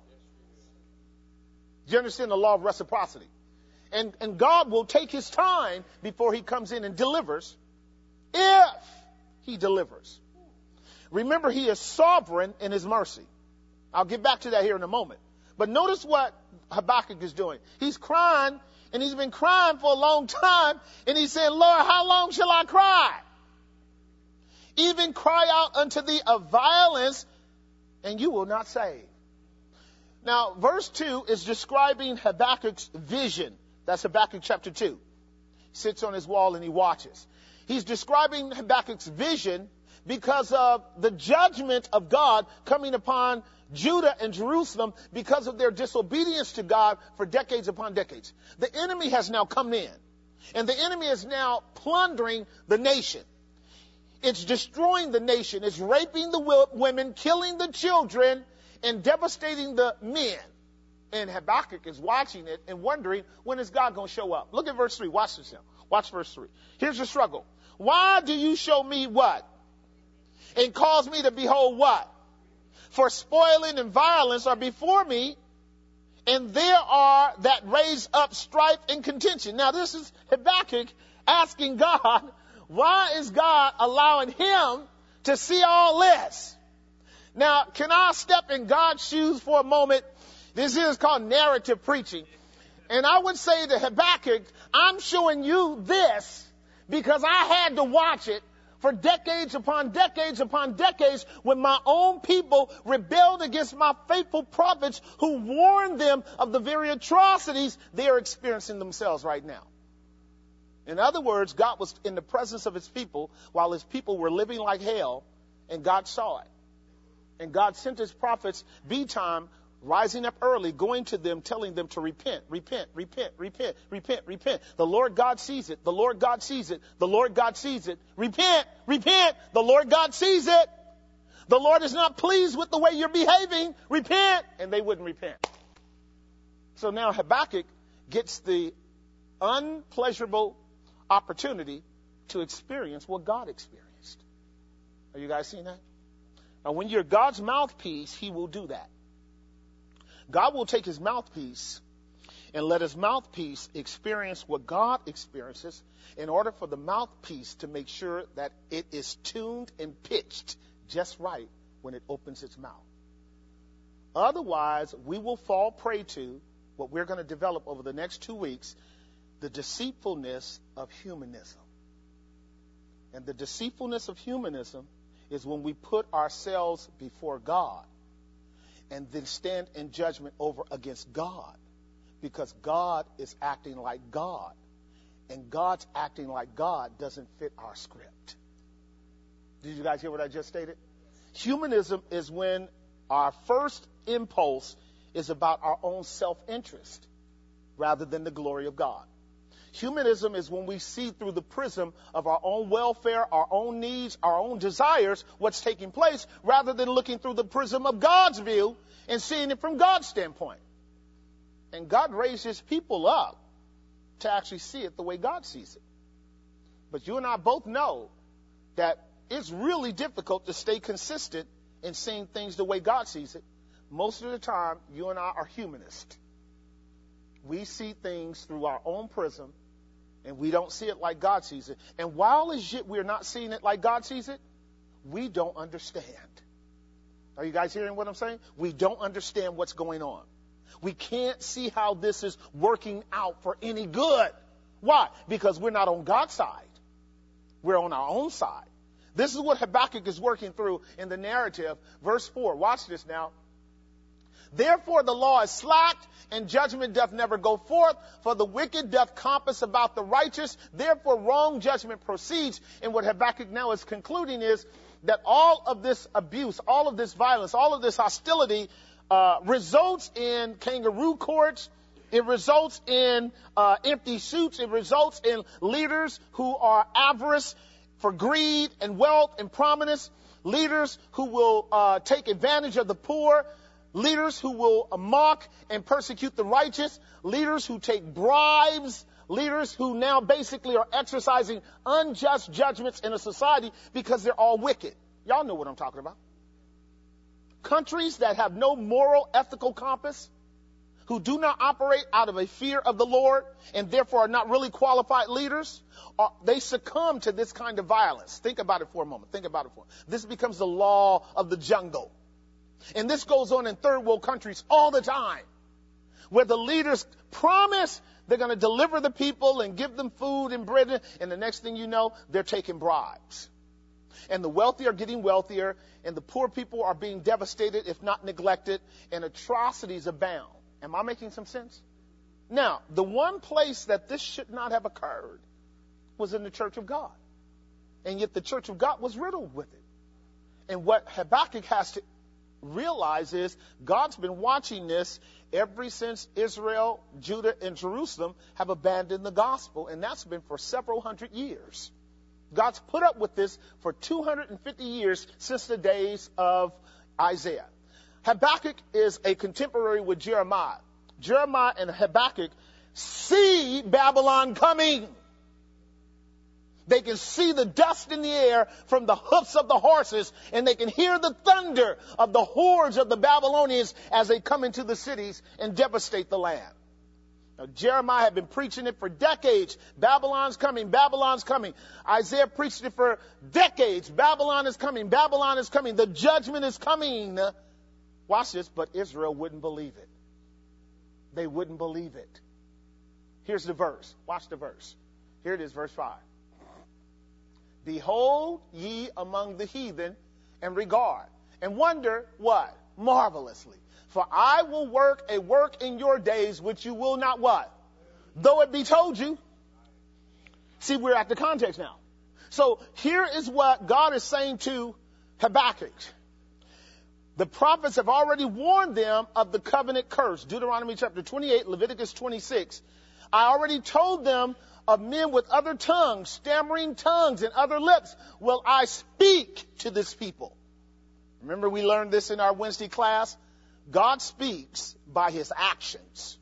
Do you understand the law of reciprocity? And, and God will take his time before he comes in and delivers, if he delivers. Remember, he is sovereign in his mercy. I'll get back to that here in a moment. But notice what Habakkuk is doing. He's crying, and he's been crying for a long time, and he's saying, Lord, how long shall I cry? Even cry out unto thee of violence, and you will not save. Now, verse two is describing Habakkuk's vision. That's Habakkuk chapter two. He sits on his wall and he watches. He's describing Habakkuk's vision because of the judgment of God coming upon Judah and Jerusalem because of their disobedience to God for decades upon decades. The enemy has now come in, and the enemy is now plundering the nation. It's destroying the nation. It's raping the women, killing the children, and devastating the men. And Habakkuk is watching it and wondering, when is God going to show up? Look at verse three. Watch this now. Watch verse three. Here's the struggle. Why do you show me what? And cause me to behold what? For spoiling and violence are before me, and there are that raise up strife and contention. Now this is Habakkuk asking God, why is God allowing him to see all this? Now, can I step in God's shoes for a moment? This is called narrative preaching. And I would say to Habakkuk, I'm showing you this because I had to watch it for decades upon decades upon decades when my own people rebelled against my faithful prophets who warned them of the very atrocities they are experiencing themselves right now. In other words, God was in the presence of his people while his people were living like hell, and God saw it. And God sent his prophets, B time, rising up early, going to them, telling them to repent, repent, repent, repent, repent, repent. The Lord God sees it. The Lord God sees it. The Lord God sees it. Repent, repent. The Lord God sees it. The Lord is not pleased with the way you're behaving. Repent. And they wouldn't repent. So now Habakkuk gets the unpleasurable opportunity to experience what God experienced. Are you guys seeing that? Now, when you're God's mouthpiece, he will do that. God will take his mouthpiece and let his mouthpiece experience what God experiences in order for the mouthpiece to make sure that it is tuned and pitched just right when it opens its mouth. Otherwise, we will fall prey to what we're going to develop over the next two weeks, the deceitfulness of humanism. And the deceitfulness of humanism is when we put ourselves before God and then stand in judgment over against God because God is acting like God, and God's acting like God doesn't fit our script. Did you guys hear what I just stated? Humanism is when our first impulse is about our own self-interest rather than the glory of God. Humanism is when we see through the prism of our own welfare, our own needs, our own desires, what's taking place, rather than looking through the prism of God's view and seeing it from God's standpoint. And God raised his people up to actually see it the way God sees it. But you and I both know that it's really difficult to stay consistent in seeing things the way God sees it. Most of the time, you and I are humanists. We see things through our own prism, and we don't see it like God sees it. And while as yet we're not seeing it like God sees it, we don't understand. Are you guys hearing what I'm saying? We don't understand what's going on. We can't see how this is working out for any good. Why? Because we're not on God's side. We're on our own side. This is what Habakkuk is working through in the narrative. Verse four, watch this now. Therefore the law is slacked, and judgment doth never go forth, for the wicked doth compass about the righteous. Therefore wrong judgment proceeds. And what Habakkuk now is concluding is that all of this abuse, all of this violence, all of this hostility uh, results in kangaroo courts. It results in uh, empty suits. It results in leaders who are avarice for greed and wealth and prominence. leaders who will uh, take advantage of the poor, leaders who will uh, mock and persecute the righteous, leaders who take bribes, leaders who now basically are exercising unjust judgments in a society because they're all wicked. Y'all know what I'm talking about. Countries that have no moral, ethical compass, who do not operate out of a fear of the Lord and therefore are not really qualified leaders, are, they succumb to this kind of violence. Think about it for a moment. Think about it for a moment. This becomes the law of the jungle. And this goes on in third world countries all the time, where the leaders promise they're going to deliver the people and give them food and bread, and the next thing you know, they're taking bribes. And the wealthy are getting wealthier, and the poor people are being devastated, if not neglected, and atrocities abound. Am I making some sense? Now, the one place that this should not have occurred was in the church of God. And yet the church of God was riddled with it. And what Habakkuk has to realize is God's been watching this ever since Israel, Judah, and Jerusalem have abandoned the gospel. And that's been for several hundred years. God's put up with this for two hundred fifty years since the days of Isaiah. Habakkuk is a contemporary with Jeremiah. Jeremiah and Habakkuk see Babylon coming. They can see the dust in the air from the hoofs of the horses, and they can hear the thunder of the hordes of the Babylonians as they come into the cities and devastate the land. Now, Jeremiah had been preaching it for decades. Babylon's coming. Babylon's coming. Isaiah preached it for decades. Babylon is coming. Babylon is coming. The judgment is coming. Watch this, but Israel wouldn't believe it. They wouldn't believe it. Here's the verse. Watch the verse. Here it is, verse five. Behold ye among the heathen, and regard, and wonder what? Marvelously. For I will work a work in your days which you will not what? Though it be told you. See, we're at the context now. So here is what God is saying to Habakkuk. The prophets have already warned them of the covenant curse. Deuteronomy chapter twenty-eight, Leviticus twenty-six. I already told them of men with other tongues, stammering tongues, and other lips will I speak to this people. Remember, we learned this in our Wednesday class. God speaks by his actions.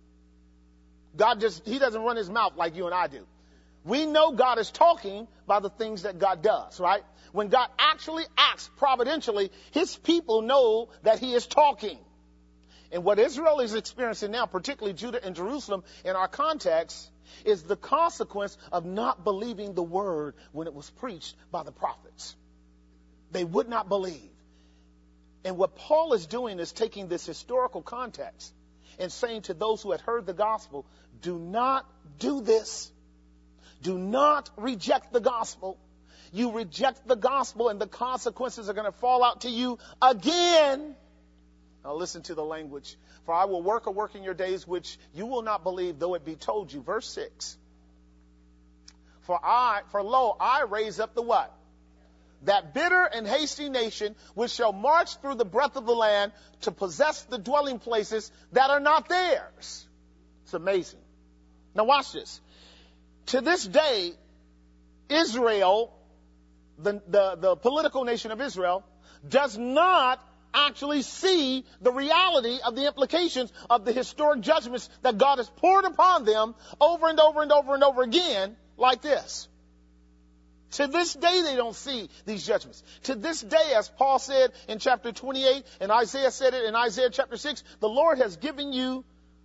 God just, he doesn't run his mouth like you and I do. We know God is talking by the things that God does, right? When God actually acts providentially, his people know that he is talking. And what Israel is experiencing now, particularly Judah and Jerusalem in our context, is the consequence of not believing the word when it was preached by the prophets. They would not believe. And what Paul is doing is taking this historical context and saying to those who had heard the gospel, do not do this. Do not reject the gospel. You reject the gospel and the consequences are going to fall out to you again. Now listen to the language. For I will work a work in your days which you will not believe, though it be told you. Verse six. For I, for lo, I raise up the what? That bitter and hasty nation which shall march through the breadth of the land to possess the dwelling places that are not theirs. It's amazing. Now watch this. To this day, Israel, the, the, the political nation of Israel, does not actually see the reality of the implications of the historic judgments that God has poured upon them over and over and over and over again like this. To this day, they don't see these judgments. To this day, as Paul said in chapter twenty-eight, and Isaiah said it in Isaiah chapter six, the Lord has given you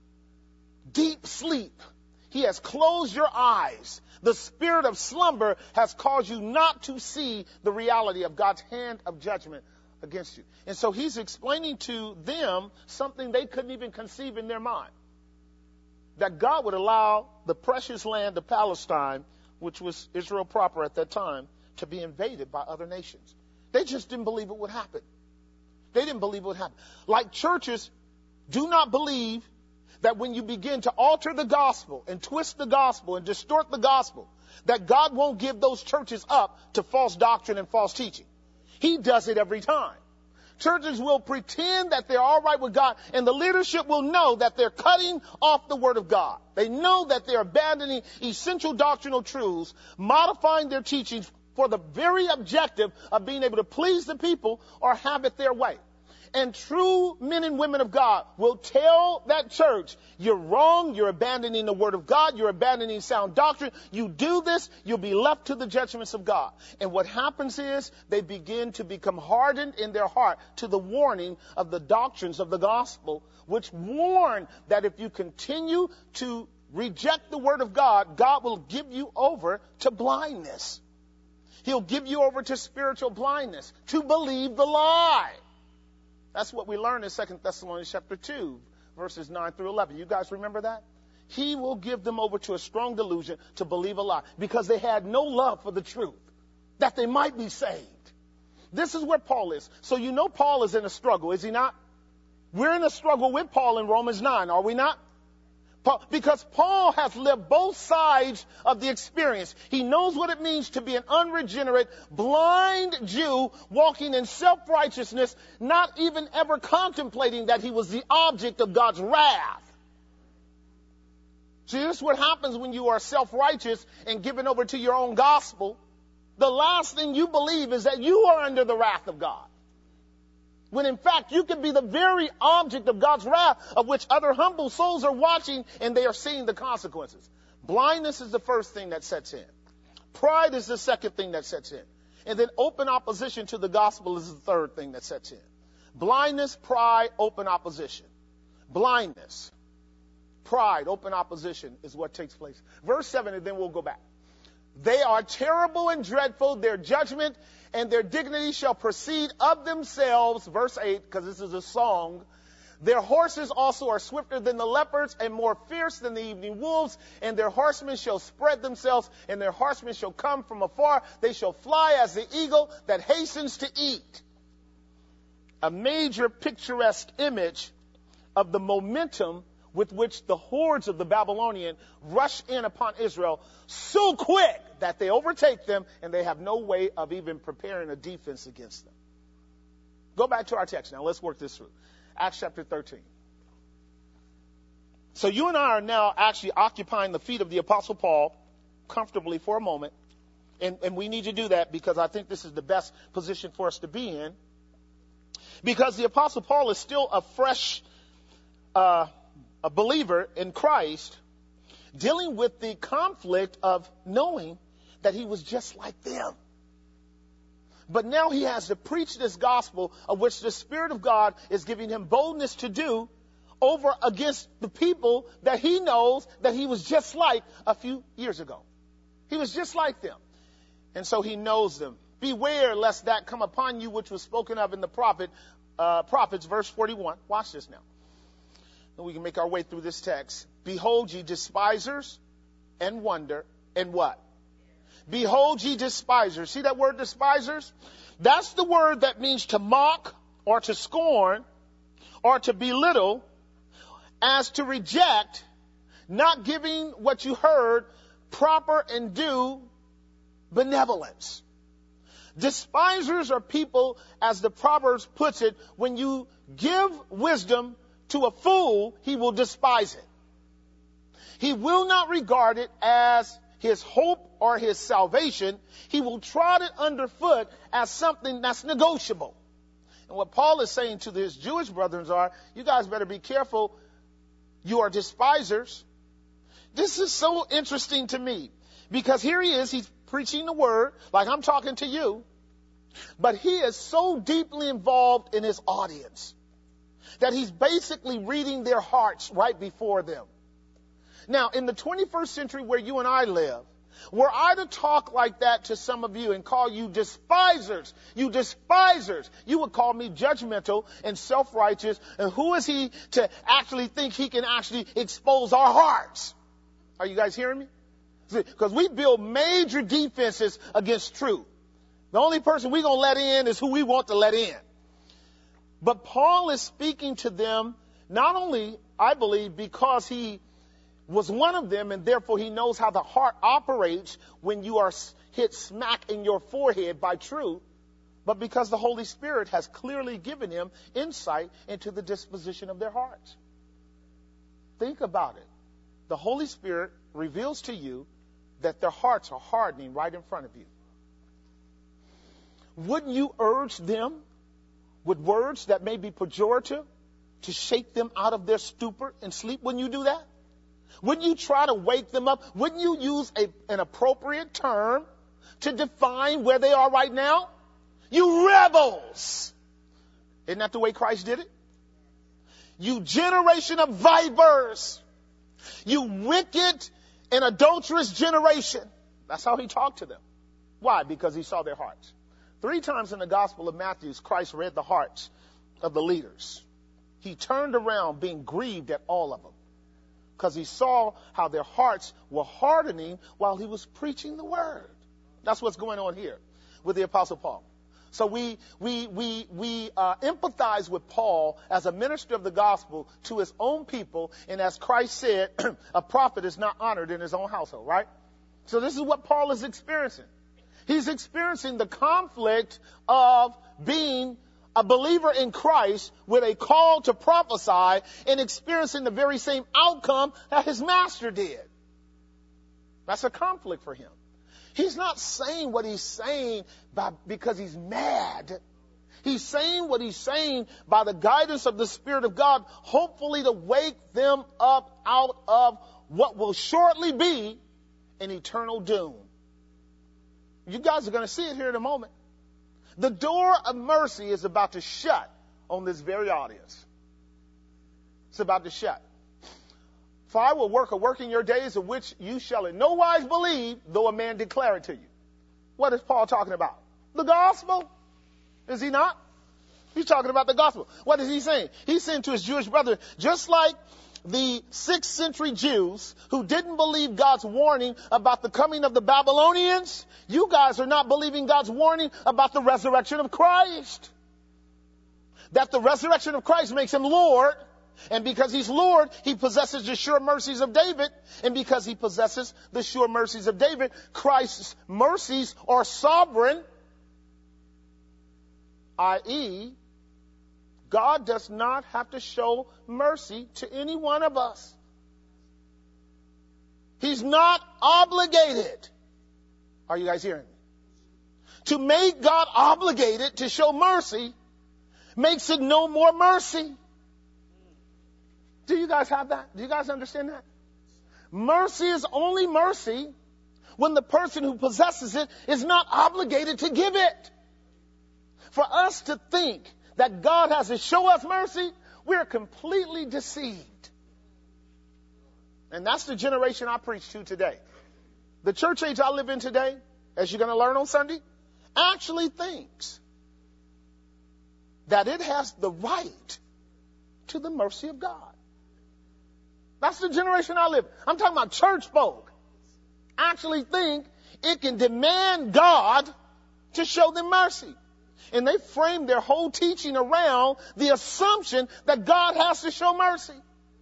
deep sleep. He has closed your eyes. The spirit of slumber has caused you not to see the reality of God's hand of judgment against you. And so he's explaining to them something they couldn't even conceive in their mind. That God would allow the precious land of Palestine, which was Israel proper at that time, to be invaded by other nations. They just didn't believe it would happen. They didn't believe it would happen. Like churches do not believe that when you begin to alter the gospel and twist the gospel and distort the gospel, that God won't give those churches up to false doctrine and false teaching. He does it every time. Churches will pretend that they're all right with God, and the leadership will know that they're cutting off the word of God. They know that they're abandoning essential doctrinal truths, modifying their teachings for the very objective of being able to please the people or have it their way. And true men and women of God will tell that church, you're wrong, you're abandoning the word of God, you're abandoning sound doctrine. You do this, you'll be left to the judgments of God. And what happens is they begin to become hardened in their heart to the warning of the doctrines of the gospel, which warn that if you continue to reject the word of God, God will give you over to blindness. He'll give you over to spiritual blindness, to believe the lie. That's what we learn in Second Thessalonians chapter two, verses nine through eleven. You guys remember that? He will give them over to a strong delusion to believe a lie because they had no love for the truth, that they might be saved. This is where Paul is. So you know Paul is in a struggle, is he not? We're in a struggle with Paul in Romans nine, are we not? Paul, because Paul has lived both sides of the experience. He knows what it means to be an unregenerate, blind Jew walking in self-righteousness, not even ever contemplating that he was the object of God's wrath. See, this is what happens when you are self-righteous and given over to your own gospel. The last thing you believe is that you are under the wrath of God. When in fact you can be the very object of God's wrath, of which other humble souls are watching and they are seeing the consequences. Blindness is the first thing that sets in. Pride is the second thing that sets in. And then open opposition to the gospel is the third thing that sets in. Blindness, pride, open opposition. Blindness, pride, open opposition is what takes place. Verse seven, and then we'll go back. They are terrible and dreadful. Their judgment and their dignity shall proceed of themselves. Verse eight, because this is a song. Their horses also are swifter than the leopards and more fierce than the evening wolves. And their horsemen shall spread themselves, and their horsemen shall come from afar. They shall fly as the eagle that hastens to eat. A major picturesque image of the momentum with which the hordes of the Babylonian rush in upon Israel so quick that they overtake them and they have no way of even preparing a defense against them. Go back to our text now. Let's work this through. Acts chapter thirteen. So you and I are now actually occupying the feet of the Apostle Paul comfortably for a moment. And, and we need to do that because I think this is the best position for us to be in. Because the Apostle Paul is still a fresh uh a believer in Christ, dealing with the conflict of knowing that he was just like them. But now he has to preach this gospel of which the Spirit of God is giving him boldness to do over against the people that he knows that he was just like a few years ago. He was just like them. And so he knows them. Beware lest that come upon you which was spoken of in the prophet, uh, prophets, verse forty-one. Watch this now. And we can make our way through this text. Behold ye despisers and wonder and what? Behold ye despisers. See that word despisers? That's the word that means to mock or to scorn or to belittle, as to reject, not giving what you heard proper and due benevolence. Despisers are people, as the Proverbs puts it, when you give wisdom to a fool, he will despise it. He will not regard it as his hope or his salvation. He will trot it underfoot as something that's negotiable. And what Paul is saying to his Jewish brethren are, you guys better be careful. You are despisers. This is so interesting to me because here he is. He's preaching the word like I'm talking to you, but he is so deeply involved in his audience that he's basically reading their hearts right before them. Now, in the twenty-first century where you and I live, were I to talk like that to some of you and call you despisers, you despisers, you would call me judgmental and self-righteous. And who is he to actually think he can actually expose our hearts? Are you guys hearing me? Because we build major defenses against truth. The only person we're going to let in is who we want to let in. But Paul is speaking to them not only, I believe, because he was one of them and therefore he knows how the heart operates when you are hit smack in your forehead by truth, but because the Holy Spirit has clearly given him insight into the disposition of their hearts. Think about it. The Holy Spirit reveals to you that their hearts are hardening right in front of you. wouldn't you urge them with words that may be pejorative to shake them out of their stupor and sleep? Wouldn't you do that? Wouldn't you try to wake them up? Wouldn't you use a, an appropriate term to define where they are right now? You rebels! Isn't that the way Christ did it? You generation of vipers! You wicked and adulterous generation! That's how he talked to them. Why? Because he saw their hearts. Three times in the Gospel of Matthew, Christ read the hearts of the leaders. He turned around being grieved at all of them because he saw how their hearts were hardening while he was preaching the word. That's what's going on here with the Apostle Paul. So we we we we uh, empathize with Paul as a minister of the gospel to his own people, and as Christ said, a prophet is not honored in his own household, right? So this is what Paul is experiencing. He's experiencing the conflict of being a believer in Christ with a call to prophesy and experiencing the very same outcome that his master did. That's a conflict for him. He's not saying what he's saying by, because he's mad. He's saying what he's saying by the guidance of the Spirit of God, hopefully to wake them up out of what will shortly be an eternal doom. You guys are going to see it here in a moment. The door of mercy is about to shut on this very audience. It's about to shut. For I will work a work in your days of which you shall in no wise believe, though a man declare it to you. What is Paul talking about? The gospel. Is he not? He's talking about the gospel. What is he saying? He's saying to his Jewish brother, just like the sixth century Jews who didn't believe God's warning about the coming of the Babylonians, you guys are not believing God's warning about the resurrection of Christ. That the resurrection of Christ makes him Lord. And because he's Lord, he possesses the sure mercies of David. And because he possesses the sure mercies of David, Christ's mercies are sovereign, that is, God does not have to show mercy to any one of us. He's not obligated. Are you guys hearing me? To make God obligated to show mercy makes it no more mercy. Do you guys have that? Do you guys understand that? Mercy is only mercy when the person who possesses it is not obligated to give it. For us to think that God has to show us mercy, we're completely deceived. And that's the generation I preach to today. The church age I live in today, as you're going to learn on Sunday, actually thinks that it has the right to the mercy of God. That's the generation I live in. I'm talking about church folk. Actually think it can demand God to show them mercy. And they frame their whole teaching around the assumption that God has to show mercy.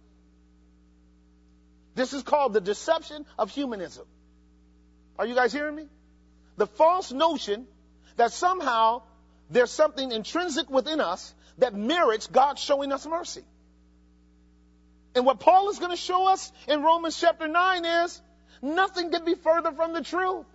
This is called the deception of humanism. Are you guys hearing me? The false notion that somehow there's something intrinsic within us that merits God showing us mercy. And what Paul is going to show us in Romans chapter nine is nothing could be further from the truth.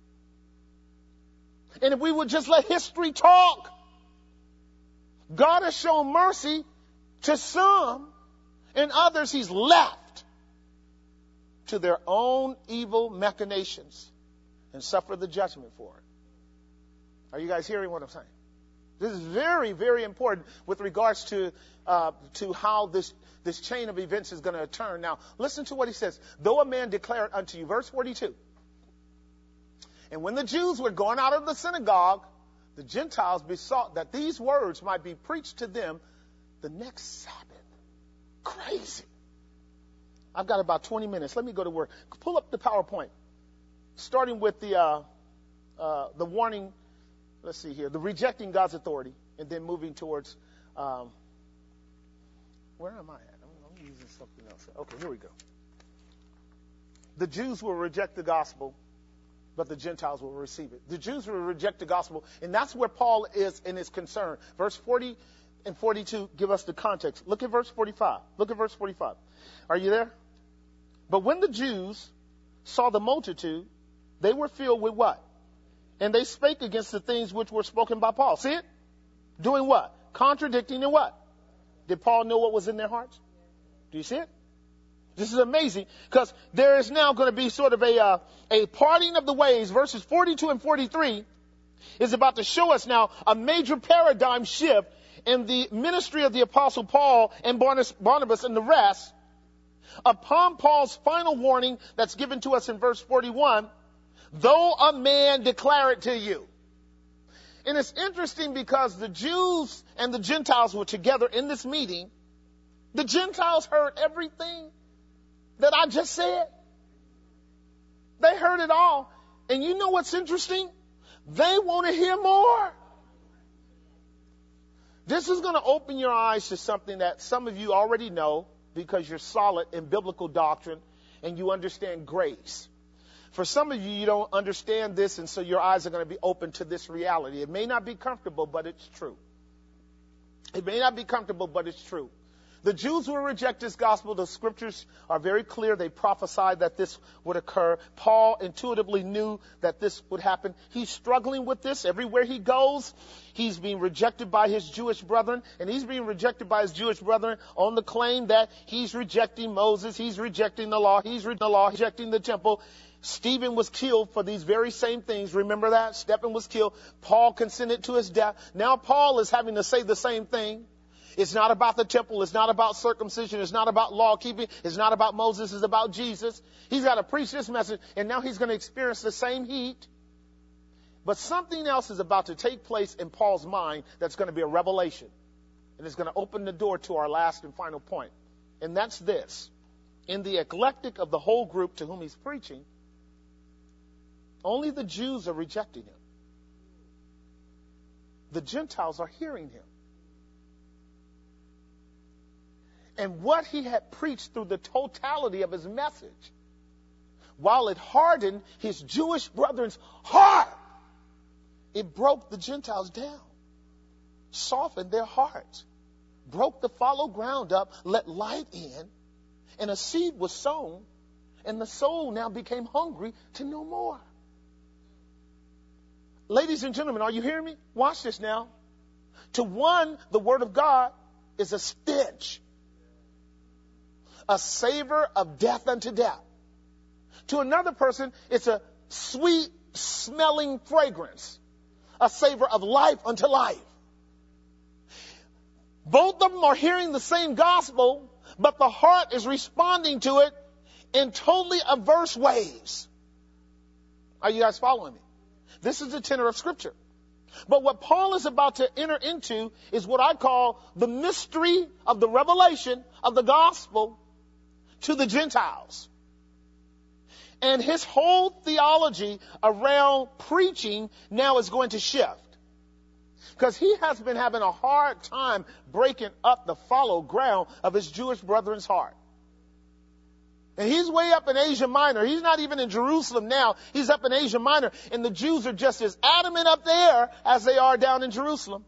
And if we would just let history talk, God has shown mercy to some, and others he's left to their own evil machinations and suffer the judgment for it. Are you guys hearing what I'm saying? This is very, very important with regards to uh, to how this, this chain of events is going to turn. Now, listen to what he says. Though a man declare it unto you, verse forty-two. And when the Jews were going out of the synagogue, the Gentiles besought that these words might be preached to them the next Sabbath. Crazy. I've got about twenty minutes. Let me go to work. Pull up the PowerPoint. Starting with the uh, uh, the warning. Let's see here. The rejecting God's authority, and then moving towards, um, where am I at? I'm, I'm using something else. Okay, here we go. The Jews will reject the gospel, but the Gentiles will receive it. The Jews will reject the gospel, and that's where Paul is in his concern. Verse forty and forty-two give us the context. Look at verse forty-five. Look at verse forty-five. Are you there? But when the Jews saw the multitude, they were filled with what? And they spake against the things which were spoken by Paul. See it? Doing what? Contradicting and what? Did Paul know what was in their hearts? Do you see it? This is amazing because there is now going to be sort of a, uh, a parting of the ways. Verses forty-two and forty-three is about to show us now a major paradigm shift in the ministry of the Apostle Paul and Barnabas and the rest. Upon Paul's final warning that's given to us in verse forty-one, though a man declare it to you. And it's interesting because the Jews and the Gentiles were together in this meeting. The Gentiles heard everything that I just said. They heard it all. And you know what's interesting? They want to hear more. This is going to open your eyes to something that some of you already know because you're solid in biblical doctrine and you understand grace. For some of you, you don't understand this, and so your eyes are going to be open to this reality. It may not be comfortable, but it's true. It may not be comfortable, but it's true. The Jews will reject this gospel. The scriptures are very clear. They prophesied that this would occur. Paul intuitively knew that this would happen. He's struggling with this everywhere he goes. He's being rejected by his Jewish brethren, and he's being rejected by his Jewish brethren on the claim that he's rejecting Moses, he's rejecting the law, he's rejecting the law, rejecting the temple. Stephen was killed for these very same things. Remember that? Stephen was killed. Paul consented to his death. Now Paul is having to say the same thing. It's not about the temple. It's not about circumcision. It's not about law keeping. It's not about Moses. It's about Jesus. He's got to preach this message, and now he's going to experience the same heat. But something else is about to take place in Paul's mind that's going to be a revelation. And it's going to open the door to our last and final point. And that's this. In the eclectic of the whole group to whom he's preaching, only the Jews are rejecting him. The Gentiles are hearing him. And what he had preached through the totality of his message, while it hardened his Jewish brethren's heart, it broke the Gentiles down, softened their hearts, broke the fallow ground up, let light in, and a seed was sown, and the soul now became hungry to know more. Ladies and gentlemen, are you hearing me? Watch this now. To one, the word of God is a stench, a savor of death unto death. To another person, it's a sweet smelling fragrance, a savor of life unto life. Both of them are hearing the same gospel, but the heart is responding to it in totally averse ways. Are you guys following me? This is the tenor of Scripture. But what Paul is about to enter into is what I call the mystery of the revelation of the gospel to the Gentiles. And his whole theology around preaching now is going to shift. Because he has been having a hard time breaking up the fallow ground of his Jewish brethren's heart. And he's way up in Asia Minor. He's not even in Jerusalem now. He's up in Asia Minor. And the Jews are just as adamant up there as they are down in Jerusalem.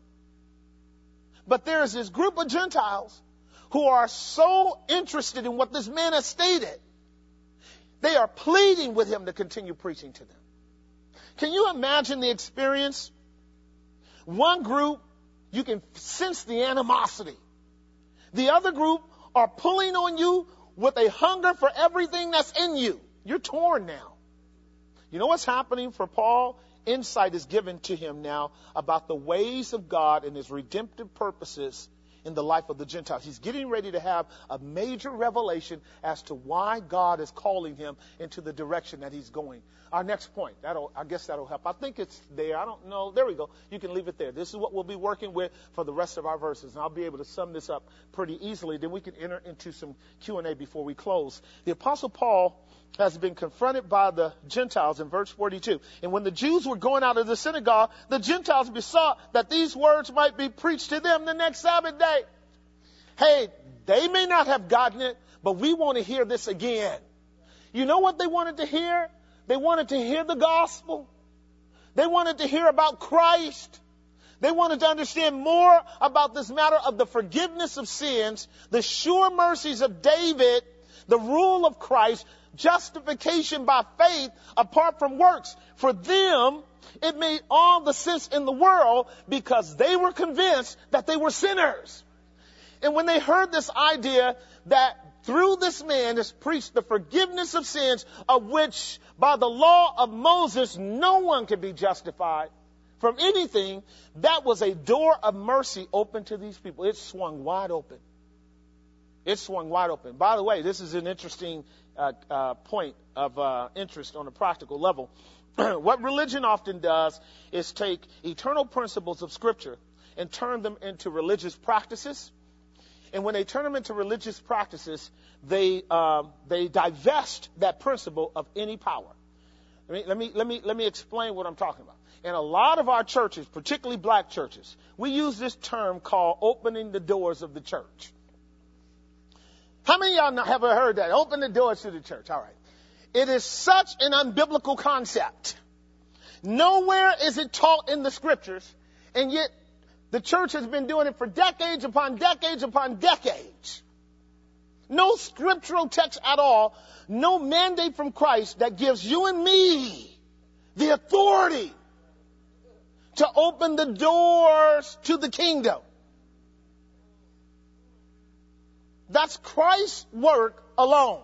But there is this group of Gentiles who are so interested in what this man has stated. They are pleading with him to continue preaching to them. Can you imagine the experience? One group, you can sense the animosity. The other group are pulling on you with a hunger for everything that's in you. You're torn now. You know what's happening for Paul? Insight is given to him now about the ways of God and his redemptive purposes in the life of the Gentiles. He's getting ready to have a major revelation as to why God is calling him into the direction that he's going. Our next point, that'll, I guess that'll help. I think it's there. I don't know. There we go. You can leave it there. This is what we'll be working with for the rest of our verses. And I'll be able to sum this up pretty easily. Then we can enter into some Q and A before we close. The Apostle Paul has been confronted by the Gentiles in verse forty-two. And when the Jews were going out of the synagogue, the Gentiles besought that these words might be preached to them the next Sabbath day. Hey, they may not have gotten it, but we want to hear this again. You know what they wanted to hear? They wanted to hear the gospel. They wanted to hear about Christ. They wanted to understand more about this matter of the forgiveness of sins, the sure mercies of David, the rule of Christ, justification by faith apart from works. For them, it made all the sense in the world because they were convinced that they were sinners. And when they heard this idea that through this man is preached the forgiveness of sins, of which by the law of Moses no one can be justified from anything, that was a door of mercy open to these people. It swung wide open. It swung wide open. By the way, this is an interesting uh, uh, point of uh, interest on a practical level. What religion often does is take eternal principles of Scripture and turn them into religious practices. And when they turn them into religious practices, they um, they divest that principle of any power. Let me, let me let me let me explain what I'm talking about. In a lot of our churches, particularly black churches, we use this term called opening the doors of the church. How many of y'all have ever heard that? Open the doors to the church. All right. It is such an unbiblical concept. Nowhere is it taught in the Scriptures, and yet the church has been doing it for decades upon decades upon decades. No scriptural text at all, no mandate from Christ that gives you and me the authority to open the doors to the kingdom. That's Christ's work alone.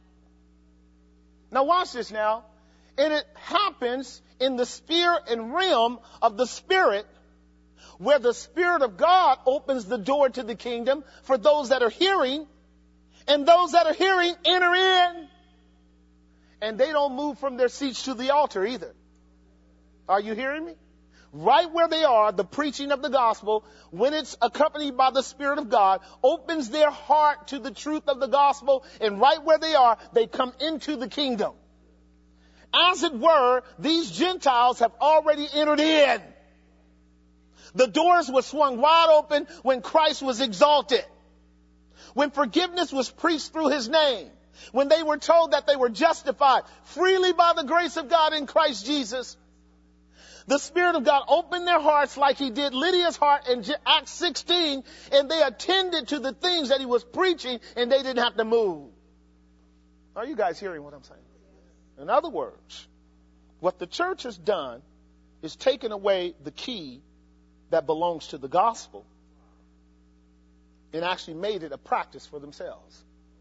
Now watch this now. And it happens in the sphere and realm of the Spirit, where the Spirit of God opens the door to the kingdom for those that are hearing, and those that are hearing enter in. And they don't move from their seats to the altar either. Are you hearing me? Right where they are, the preaching of the gospel, when it's accompanied by the Spirit of God, opens their heart to the truth of the gospel, and right where they are, they come into the kingdom. As it were, these Gentiles have already entered in. The doors were swung wide open when Christ was exalted, when forgiveness was preached through his name, when they were told that they were justified freely by the grace of God in Christ Jesus. The Spirit of God opened their hearts like he did Lydia's heart in Acts sixteen, and they attended to the things that he was preaching, and they didn't have to move. Are you guys hearing what I'm saying? In other words, what the church has done is taken away the key that belongs to the gospel and actually made it a practice for themselves.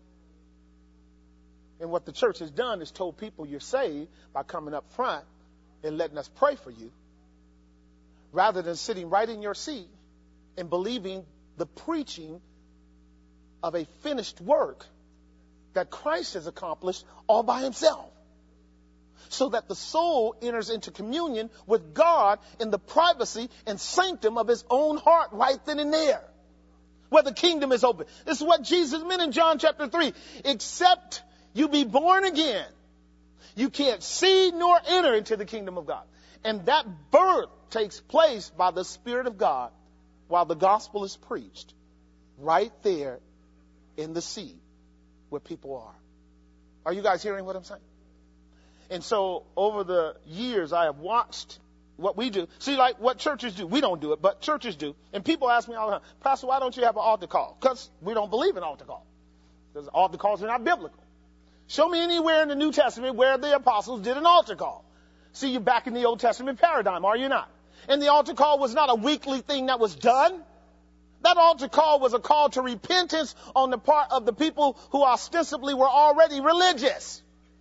And what the church has done is told people you're saved by coming up front and letting us pray for you, rather than sitting right in your seat and believing the preaching of a finished work that Christ has accomplished all by himself, so that the soul enters into communion with God in the privacy and sanctum of his own heart right then and there, where the kingdom is open. This is what Jesus meant in John chapter three. Except you be born again, you can't see nor enter into the kingdom of God. And that birth takes place by the Spirit of God while the gospel is preached right there in the seat where people are. Are you guys hearing what I'm saying? And so over the years, I have watched what we do. See, like what churches do. We don't do it, but churches do. And people ask me all the time, Pastor, why don't you have an altar call? Because we don't believe in altar call. Because altar calls are not biblical. Show me anywhere in the New Testament where the apostles did an altar call. See, you're back in the Old Testament paradigm, are you not? And the altar call was not a weekly thing that was done. That altar call was a call to repentance on the part of the people who ostensibly were already religious.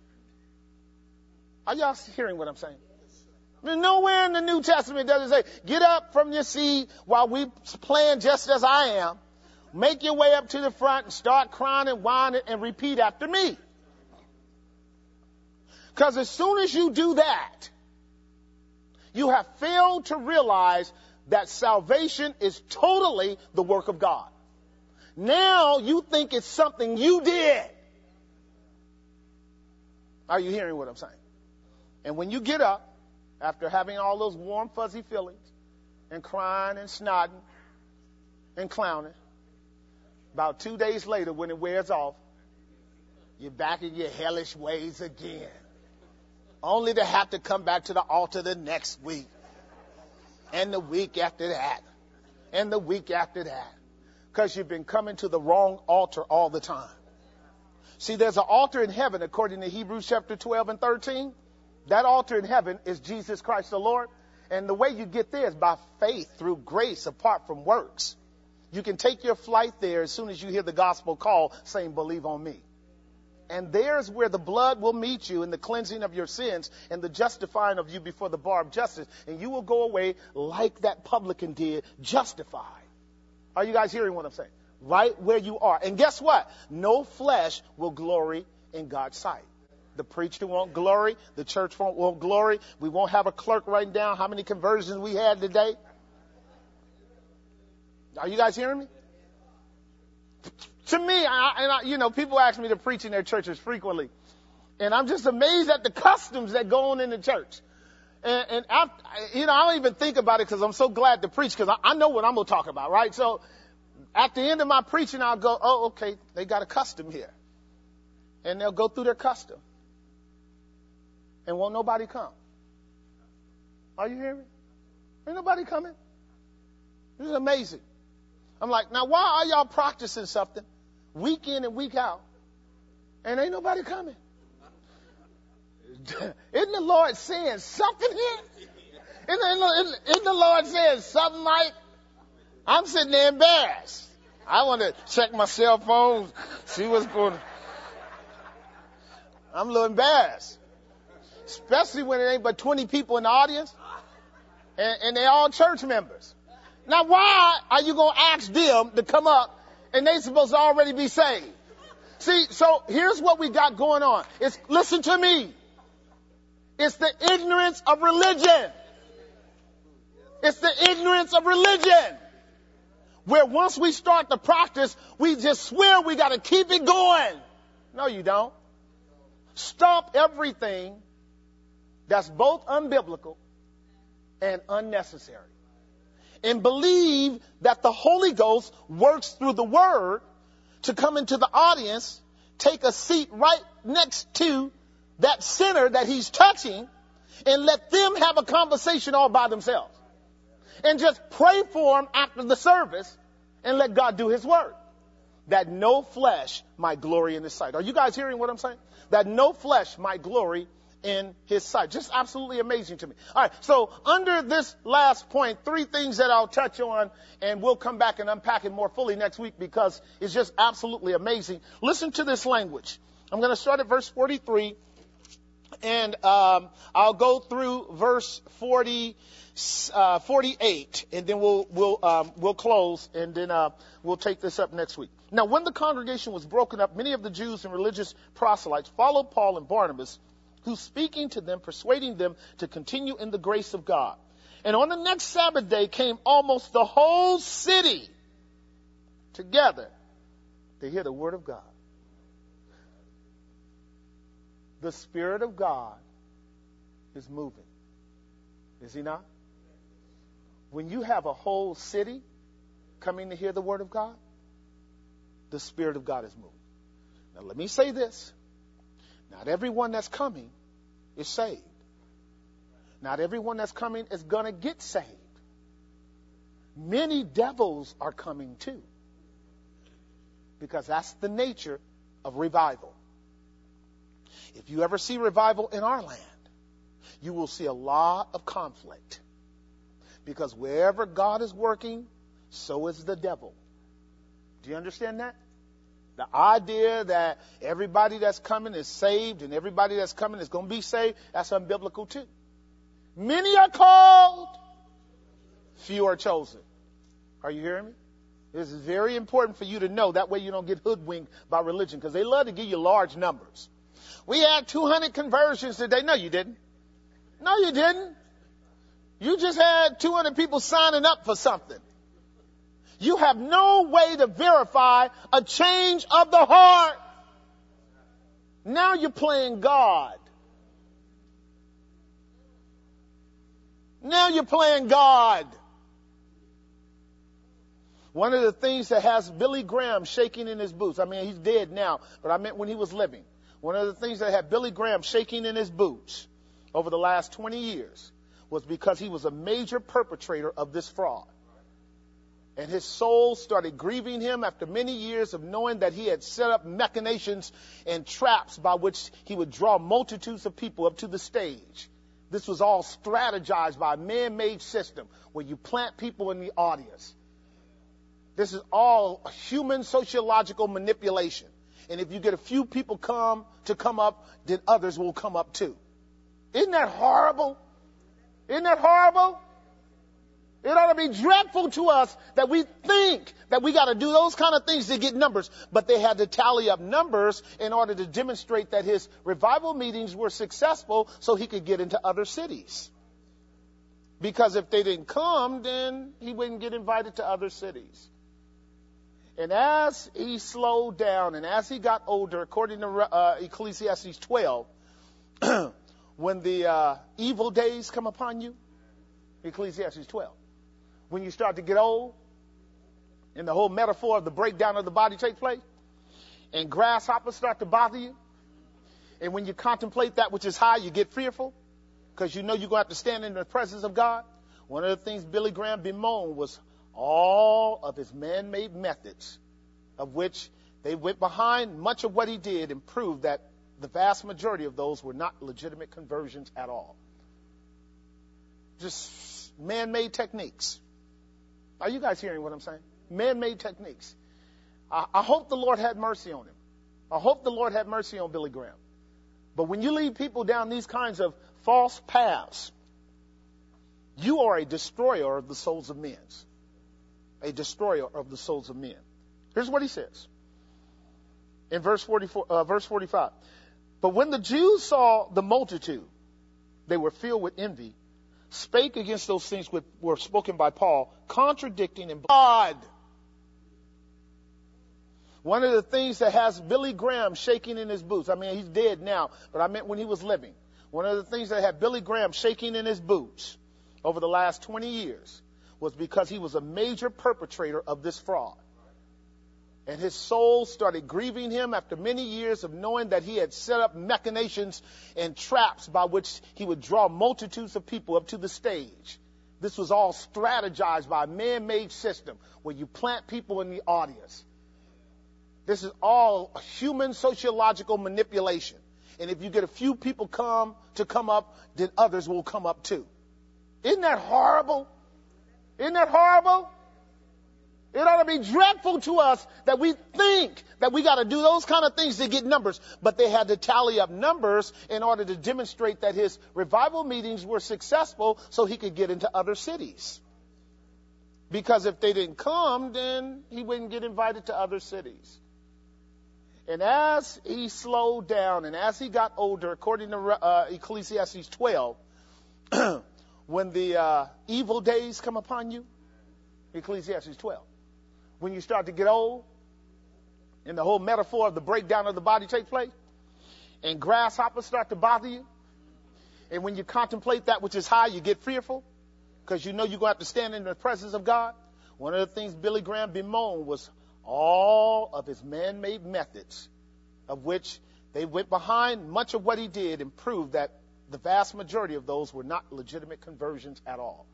Are y'all hearing what I'm saying? Nowhere in the New Testament does it say, get up from your seat while we playing Just As I Am. Make your way up to the front and start crying and whining and repeat after me. Because as soon as you do that, you have failed to realize that salvation is totally the work of God. Now you think it's something you did. Are you hearing what I'm saying? And when you get up, after having all those warm, fuzzy feelings, and crying and snotting and clowning, about two days later, when it wears off, you're back in your hellish ways again. Only to have to come back to the altar the next week, and the week after that, and the week after that, because you've been coming to the wrong altar all the time. See, there's an altar in heaven, according to Hebrews chapter twelve and thirteen. That altar in heaven is Jesus Christ the Lord. And the way you get there is by faith through grace apart from works. You can take your flight there as soon as you hear the gospel call saying, believe on me. And there's where the blood will meet you in the cleansing of your sins and the justifying of you before the bar of justice. And you will go away like that publican did, justified. Are you guys hearing what I'm saying? Right where you are. And guess what? No flesh will glory in God's sight. The preacher won't glory. The church won't, won't glory. We won't have a clerk writing down how many conversions we had today. Are you guys hearing me? To me, I, and I, you know, people ask me to preach in their churches frequently. And I'm just amazed at the customs that go on in the church. And, and after, you know, I don't even think about it because I'm so glad to preach because I, I know what I'm going to talk about, right? So at the end of my preaching, I'll go, oh, okay, they got a custom here. And they'll go through their custom. And won't nobody come. Are you hearing me? Ain't nobody coming. This is amazing. I'm like, now why are y'all practicing something week in and week out and ain't nobody coming? Isn't the Lord saying something here? Isn't the, isn't the Lord saying something like, I'm sitting there embarrassed. I want to check my cell phone, see what's going on. I'm a little embarrassed. Especially when it ain't but twenty people in the audience and, and they're all church members. Now, why are you going to ask them to come up and they supposed to already be saved? See, so here's what we got going on. It's, listen to me. It's the ignorance of religion. It's the ignorance of religion. Where once we start the practice, we just swear we got to keep it going. No, you don't. Stop everything that's both unbiblical and unnecessary. And believe that the Holy Ghost works through the Word to come into the audience, take a seat right next to that sinner that he's touching, and let them have a conversation all by themselves. And just pray for them after the service and let God do his work. That no flesh might glory in his sight. Are you guys hearing what I'm saying? That no flesh might glory in his sight. Just absolutely amazing to me. All right. So under this last point, three things that I'll touch on, and we'll come back and unpack it more fully next week because it's just absolutely amazing. Listen to this language. I'm going to start at verse forty-three, and um, I'll go through verse forty, uh, forty-eight, and then we'll we'll um, we'll close, and then uh, we'll take this up next week. Now, when the congregation was broken up, many of the Jews and religious proselytes followed Paul and Barnabas, who speaking to them, persuading them to continue in the grace of God. And on the next Sabbath day came almost the whole city together to hear the word of God. The Spirit of God is moving. Is he not? When you have a whole city coming to hear the word of God, the Spirit of God is moving. Now let me say this. Not everyone that's coming is saved. Not everyone that's coming is going to get saved. Many devils are coming too. Because that's the nature of revival. If you ever see revival in our land, you will see a lot of conflict. Because wherever God is working, so is the devil. Do you understand that? The idea that everybody that's coming is saved and everybody that's coming is going to be saved, that's unbiblical too. Many are called, few are chosen. Are you hearing me? This is very important for you to know. That way you don't get hoodwinked by religion, because they love to give you large numbers. We had two hundred conversions today. No, you didn't. No, you didn't. You just had two hundred people signing up for something. You have no way to verify a change of the heart. Now you're playing God. Now you're playing God. One of the things that has Billy Graham shaking in his boots. I mean, he's dead now, but I meant when he was living. One of the things that had Billy Graham shaking in his boots over the last twenty years was because he was a major perpetrator of this fraud. And his soul started grieving him after many years of knowing that he had set up machinations and traps by which he would draw multitudes of people up to the stage. This was all strategized by a man-made system where you plant people in the audience. This is all a human sociological manipulation. And if you get a few people come to come up, then others will come up too. Isn't that horrible? Isn't that horrible? It ought to be dreadful to us that we think that we got to do those kind of things to get numbers. But they had to tally up numbers in order to demonstrate that his revival meetings were successful so he could get into other cities. Because if they didn't come, then he wouldn't get invited to other cities. And as he slowed down and as he got older, according to uh, Ecclesiastes twelve, when the uh, evil days come upon you, Ecclesiastes twelve, when you start to get old, and the whole metaphor of the breakdown of the body takes place, and grasshoppers start to bother you, and when you contemplate that which is high, you get fearful, because you know you're going to have to stand in the presence of God. One of the things Billy Graham bemoaned was all of his man-made methods, of which they went behind much of what he did and proved that the vast majority of those were not legitimate conversions at all. Just man-made techniques. Are you guys hearing what I'm saying? Man-made techniques. I, I hope the Lord had mercy on him. I hope the Lord had mercy on Billy Graham. But when you lead people down these kinds of false paths, you are a destroyer of the souls of men. A destroyer of the souls of men. Here's what he says in verse forty-four, uh, verse forty-five. But when the Jews saw the multitude, they were filled with envy, spake against those things which were spoken by Paul, contradicting and God. One of the things that has Billy Graham shaking in his boots, I mean, he's dead now, but I meant when he was living. One of the things that had Billy Graham shaking in his boots over the last twenty years was because he was a major perpetrator of this fraud. And his soul started grieving him after many years of knowing that he had set up machinations and traps by which he would draw multitudes of people up to the stage. This was all strategized by a man-made system where you plant people in the audience. This is all a human sociological manipulation. And if you get a few people come to come up, then others will come up too. Isn't that horrible? Isn't that horrible? It ought to be dreadful to us that we think that we got to do those kind of things to get numbers. But they had to tally up numbers in order to demonstrate that his revival meetings were successful so he could get into other cities. Because if they didn't come, then he wouldn't get invited to other cities. And as he slowed down and as he got older, according to uh, Ecclesiastes twelve, when the uh, evil days come upon you, Ecclesiastes twelve, when you start to get old, and the whole metaphor of the breakdown of the body takes place, and grasshoppers start to bother you, and when you contemplate that which is high, you get fearful, because you know you're going to have to stand in the presence of God. One of the things Billy Graham bemoaned was all of his man-made methods, of which they went behind much of what he did and proved that the vast majority of those were not legitimate conversions at all.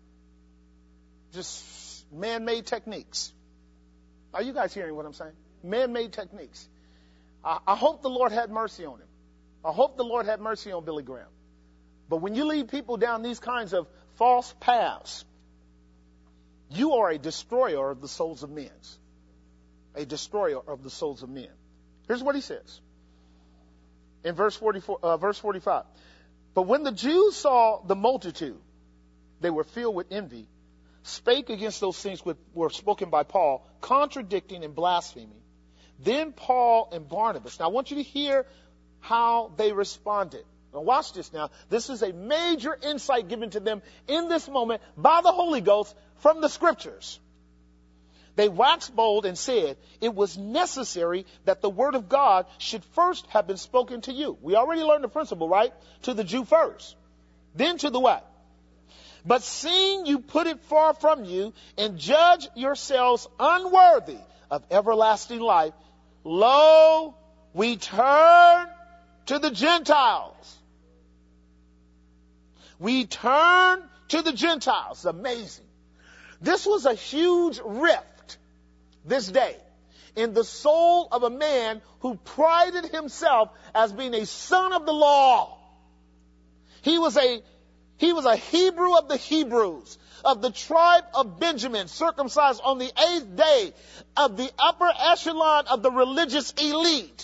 Just man-made techniques. Are you guys hearing what I'm saying? Man-made techniques. I, I hope the Lord had mercy on him. I hope the Lord had mercy on Billy Graham. But when you lead people down these kinds of false paths, you are a destroyer of the souls of men. A destroyer of the souls of men. Here's what he says in verse forty-four, uh, verse forty-five. But when the Jews saw the multitude, they were filled with envy, spake against those things which were spoken by Paul, contradicting and blaspheming. Then Paul and Barnabas. Now I want you to hear how they responded. Now watch this now. This is a major insight given to them in this moment by the Holy Ghost from the Scriptures. They waxed bold and said, it was necessary that the word of God should first have been spoken to you. We already learned the principle, right? To the Jew first. Then to the what? But seeing you put it far from you and judge yourselves unworthy of everlasting life, lo, we turn to the Gentiles. We turn to the Gentiles. Amazing. This was a huge rift this day in the soul of a man who prided himself as being a son of the law. He was a, he was a Hebrew of the Hebrews, of the tribe of Benjamin, circumcised on the eighth day, of the upper echelon of the religious elite.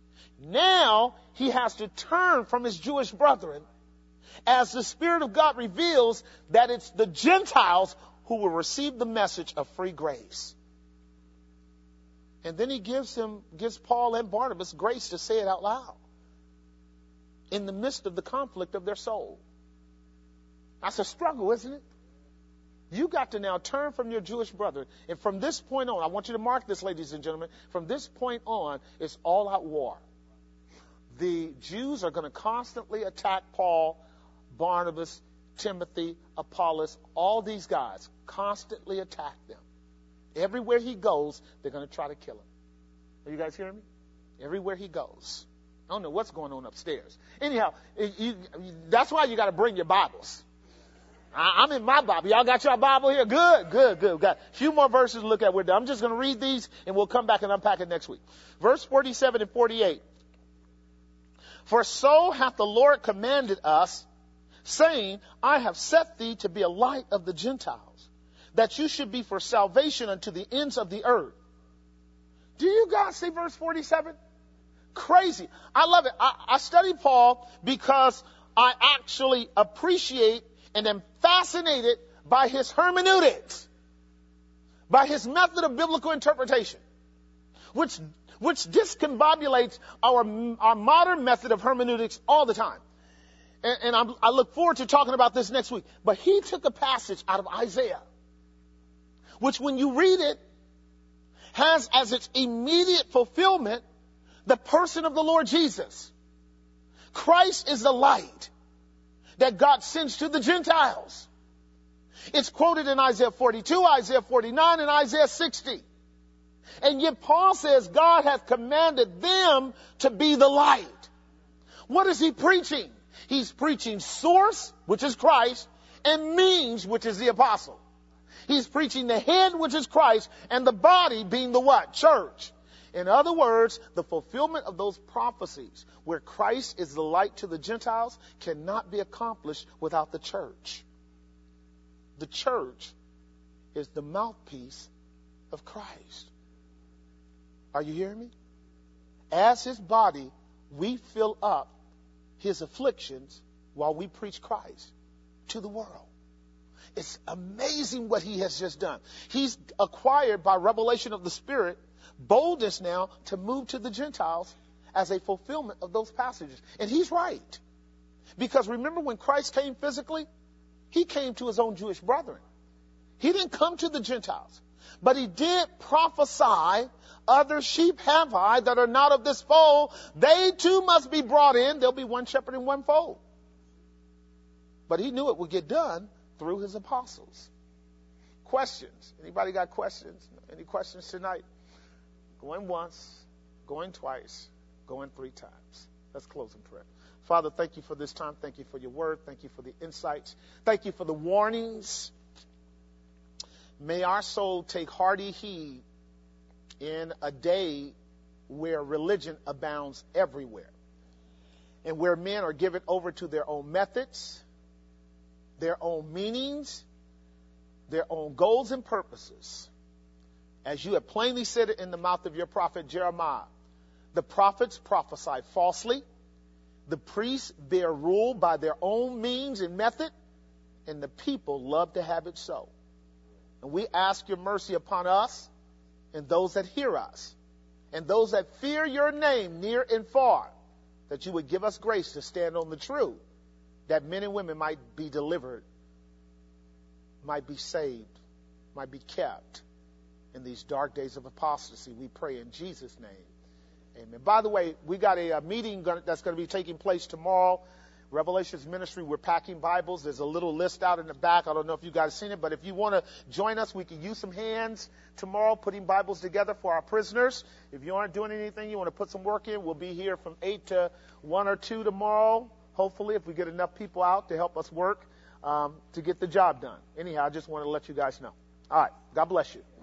Now he has to turn from his Jewish brethren as the Spirit of God reveals that it's the Gentiles who will receive the message of free grace. And then he gives him, gives Paul and Barnabas grace to say it out loud in the midst of the conflict of their soul. That's a struggle, isn't it? You got to now turn from your Jewish brethren. And from this point on, I want you to mark this, ladies and gentlemen, from this point on, it's all out war. The Jews are going to constantly attack Paul, Barnabas, Timothy, Apollos, all these guys, constantly attack them. Everywhere he goes, they're going to try to kill him. Are you guys hearing me? Everywhere he goes. I don't know what's going on upstairs. Anyhow, you, that's why you got to bring your Bibles. I, I'm in my Bible. Y'all got your Bible here? Good, good, good. Got a few more verses to look at. We're done. I'm just going to read these, and we'll come back and unpack it next week. Verse forty-seven and forty-eight. For so hath the Lord commanded us, saying, I have set thee to be a light of the Gentiles, that you should be for salvation unto the ends of the earth. Do you guys see verse forty-seven? Crazy. I love it. I, I study Paul because I actually appreciate and am fascinated by his hermeneutics, by his method of biblical interpretation, which which discombobulates our, our modern method of hermeneutics all the time. And, and I'm, I look forward to talking about this next week. But he took a passage out of Isaiah, which when you read it, has as its immediate fulfillment the person of the Lord Jesus. Christ is the light that God sends to the Gentiles. It's quoted in Isaiah forty-two, Isaiah forty-nine, and Isaiah sixty. And yet Paul says God hath commanded them to be the light. What is he preaching? He's preaching source, which is Christ, and means, which is the apostle. He's preaching the head, which is Christ, and the body being the what? Church. In other words, the fulfillment of those prophecies where Christ is the light to the Gentiles cannot be accomplished without the church. The church is the mouthpiece of Christ. Are you hearing me? As his body, we fill up his afflictions while we preach Christ to the world. It's amazing what he has just done. He's acquired by revelation of the Spirit boldness now to move to the Gentiles as a fulfillment of those passages. And he's right. Because remember when Christ came physically, he came to his own Jewish brethren. He didn't come to the Gentiles. But he did prophesy, other sheep have I that are not of this fold. They too must be brought in. There'll be one shepherd and one fold. But he knew it would get done through his apostles. Questions? Anybody got questions? Any questions tonight? Going once, going twice, going three times. Let's close in prayer. Father, thank you for this time. Thank you for your word. Thank you for the insights. Thank you for the warnings. May our soul take hearty heed in a day where religion abounds everywhere and where men are given over to their own methods, their own meanings, their own goals and purposes. As you have plainly said it in the mouth of your prophet Jeremiah, the prophets prophesy falsely, the priests bear rule by their own means and method, and the people love to have it so. And we ask your mercy upon us and those that hear us and those that fear your name near and far, that you would give us grace to stand on the truth, that men and women might be delivered, might be saved, might be kept in these dark days of apostasy. We pray in Jesus' name. Amen. By the way, we got a, a meeting gonna, that's going to be taking place tomorrow. Revelations Ministry, we're packing Bibles. There's a little list out in the back. I don't know if you guys have seen it, but if you want to join us, we can use some hands tomorrow putting Bibles together for our prisoners. If you aren't doing anything, you want to put some work in, we'll be here from eight to one or two tomorrow, hopefully, if we get enough people out to help us work um, to get the job done. Anyhow, I just want to let you guys know. All right. God bless you.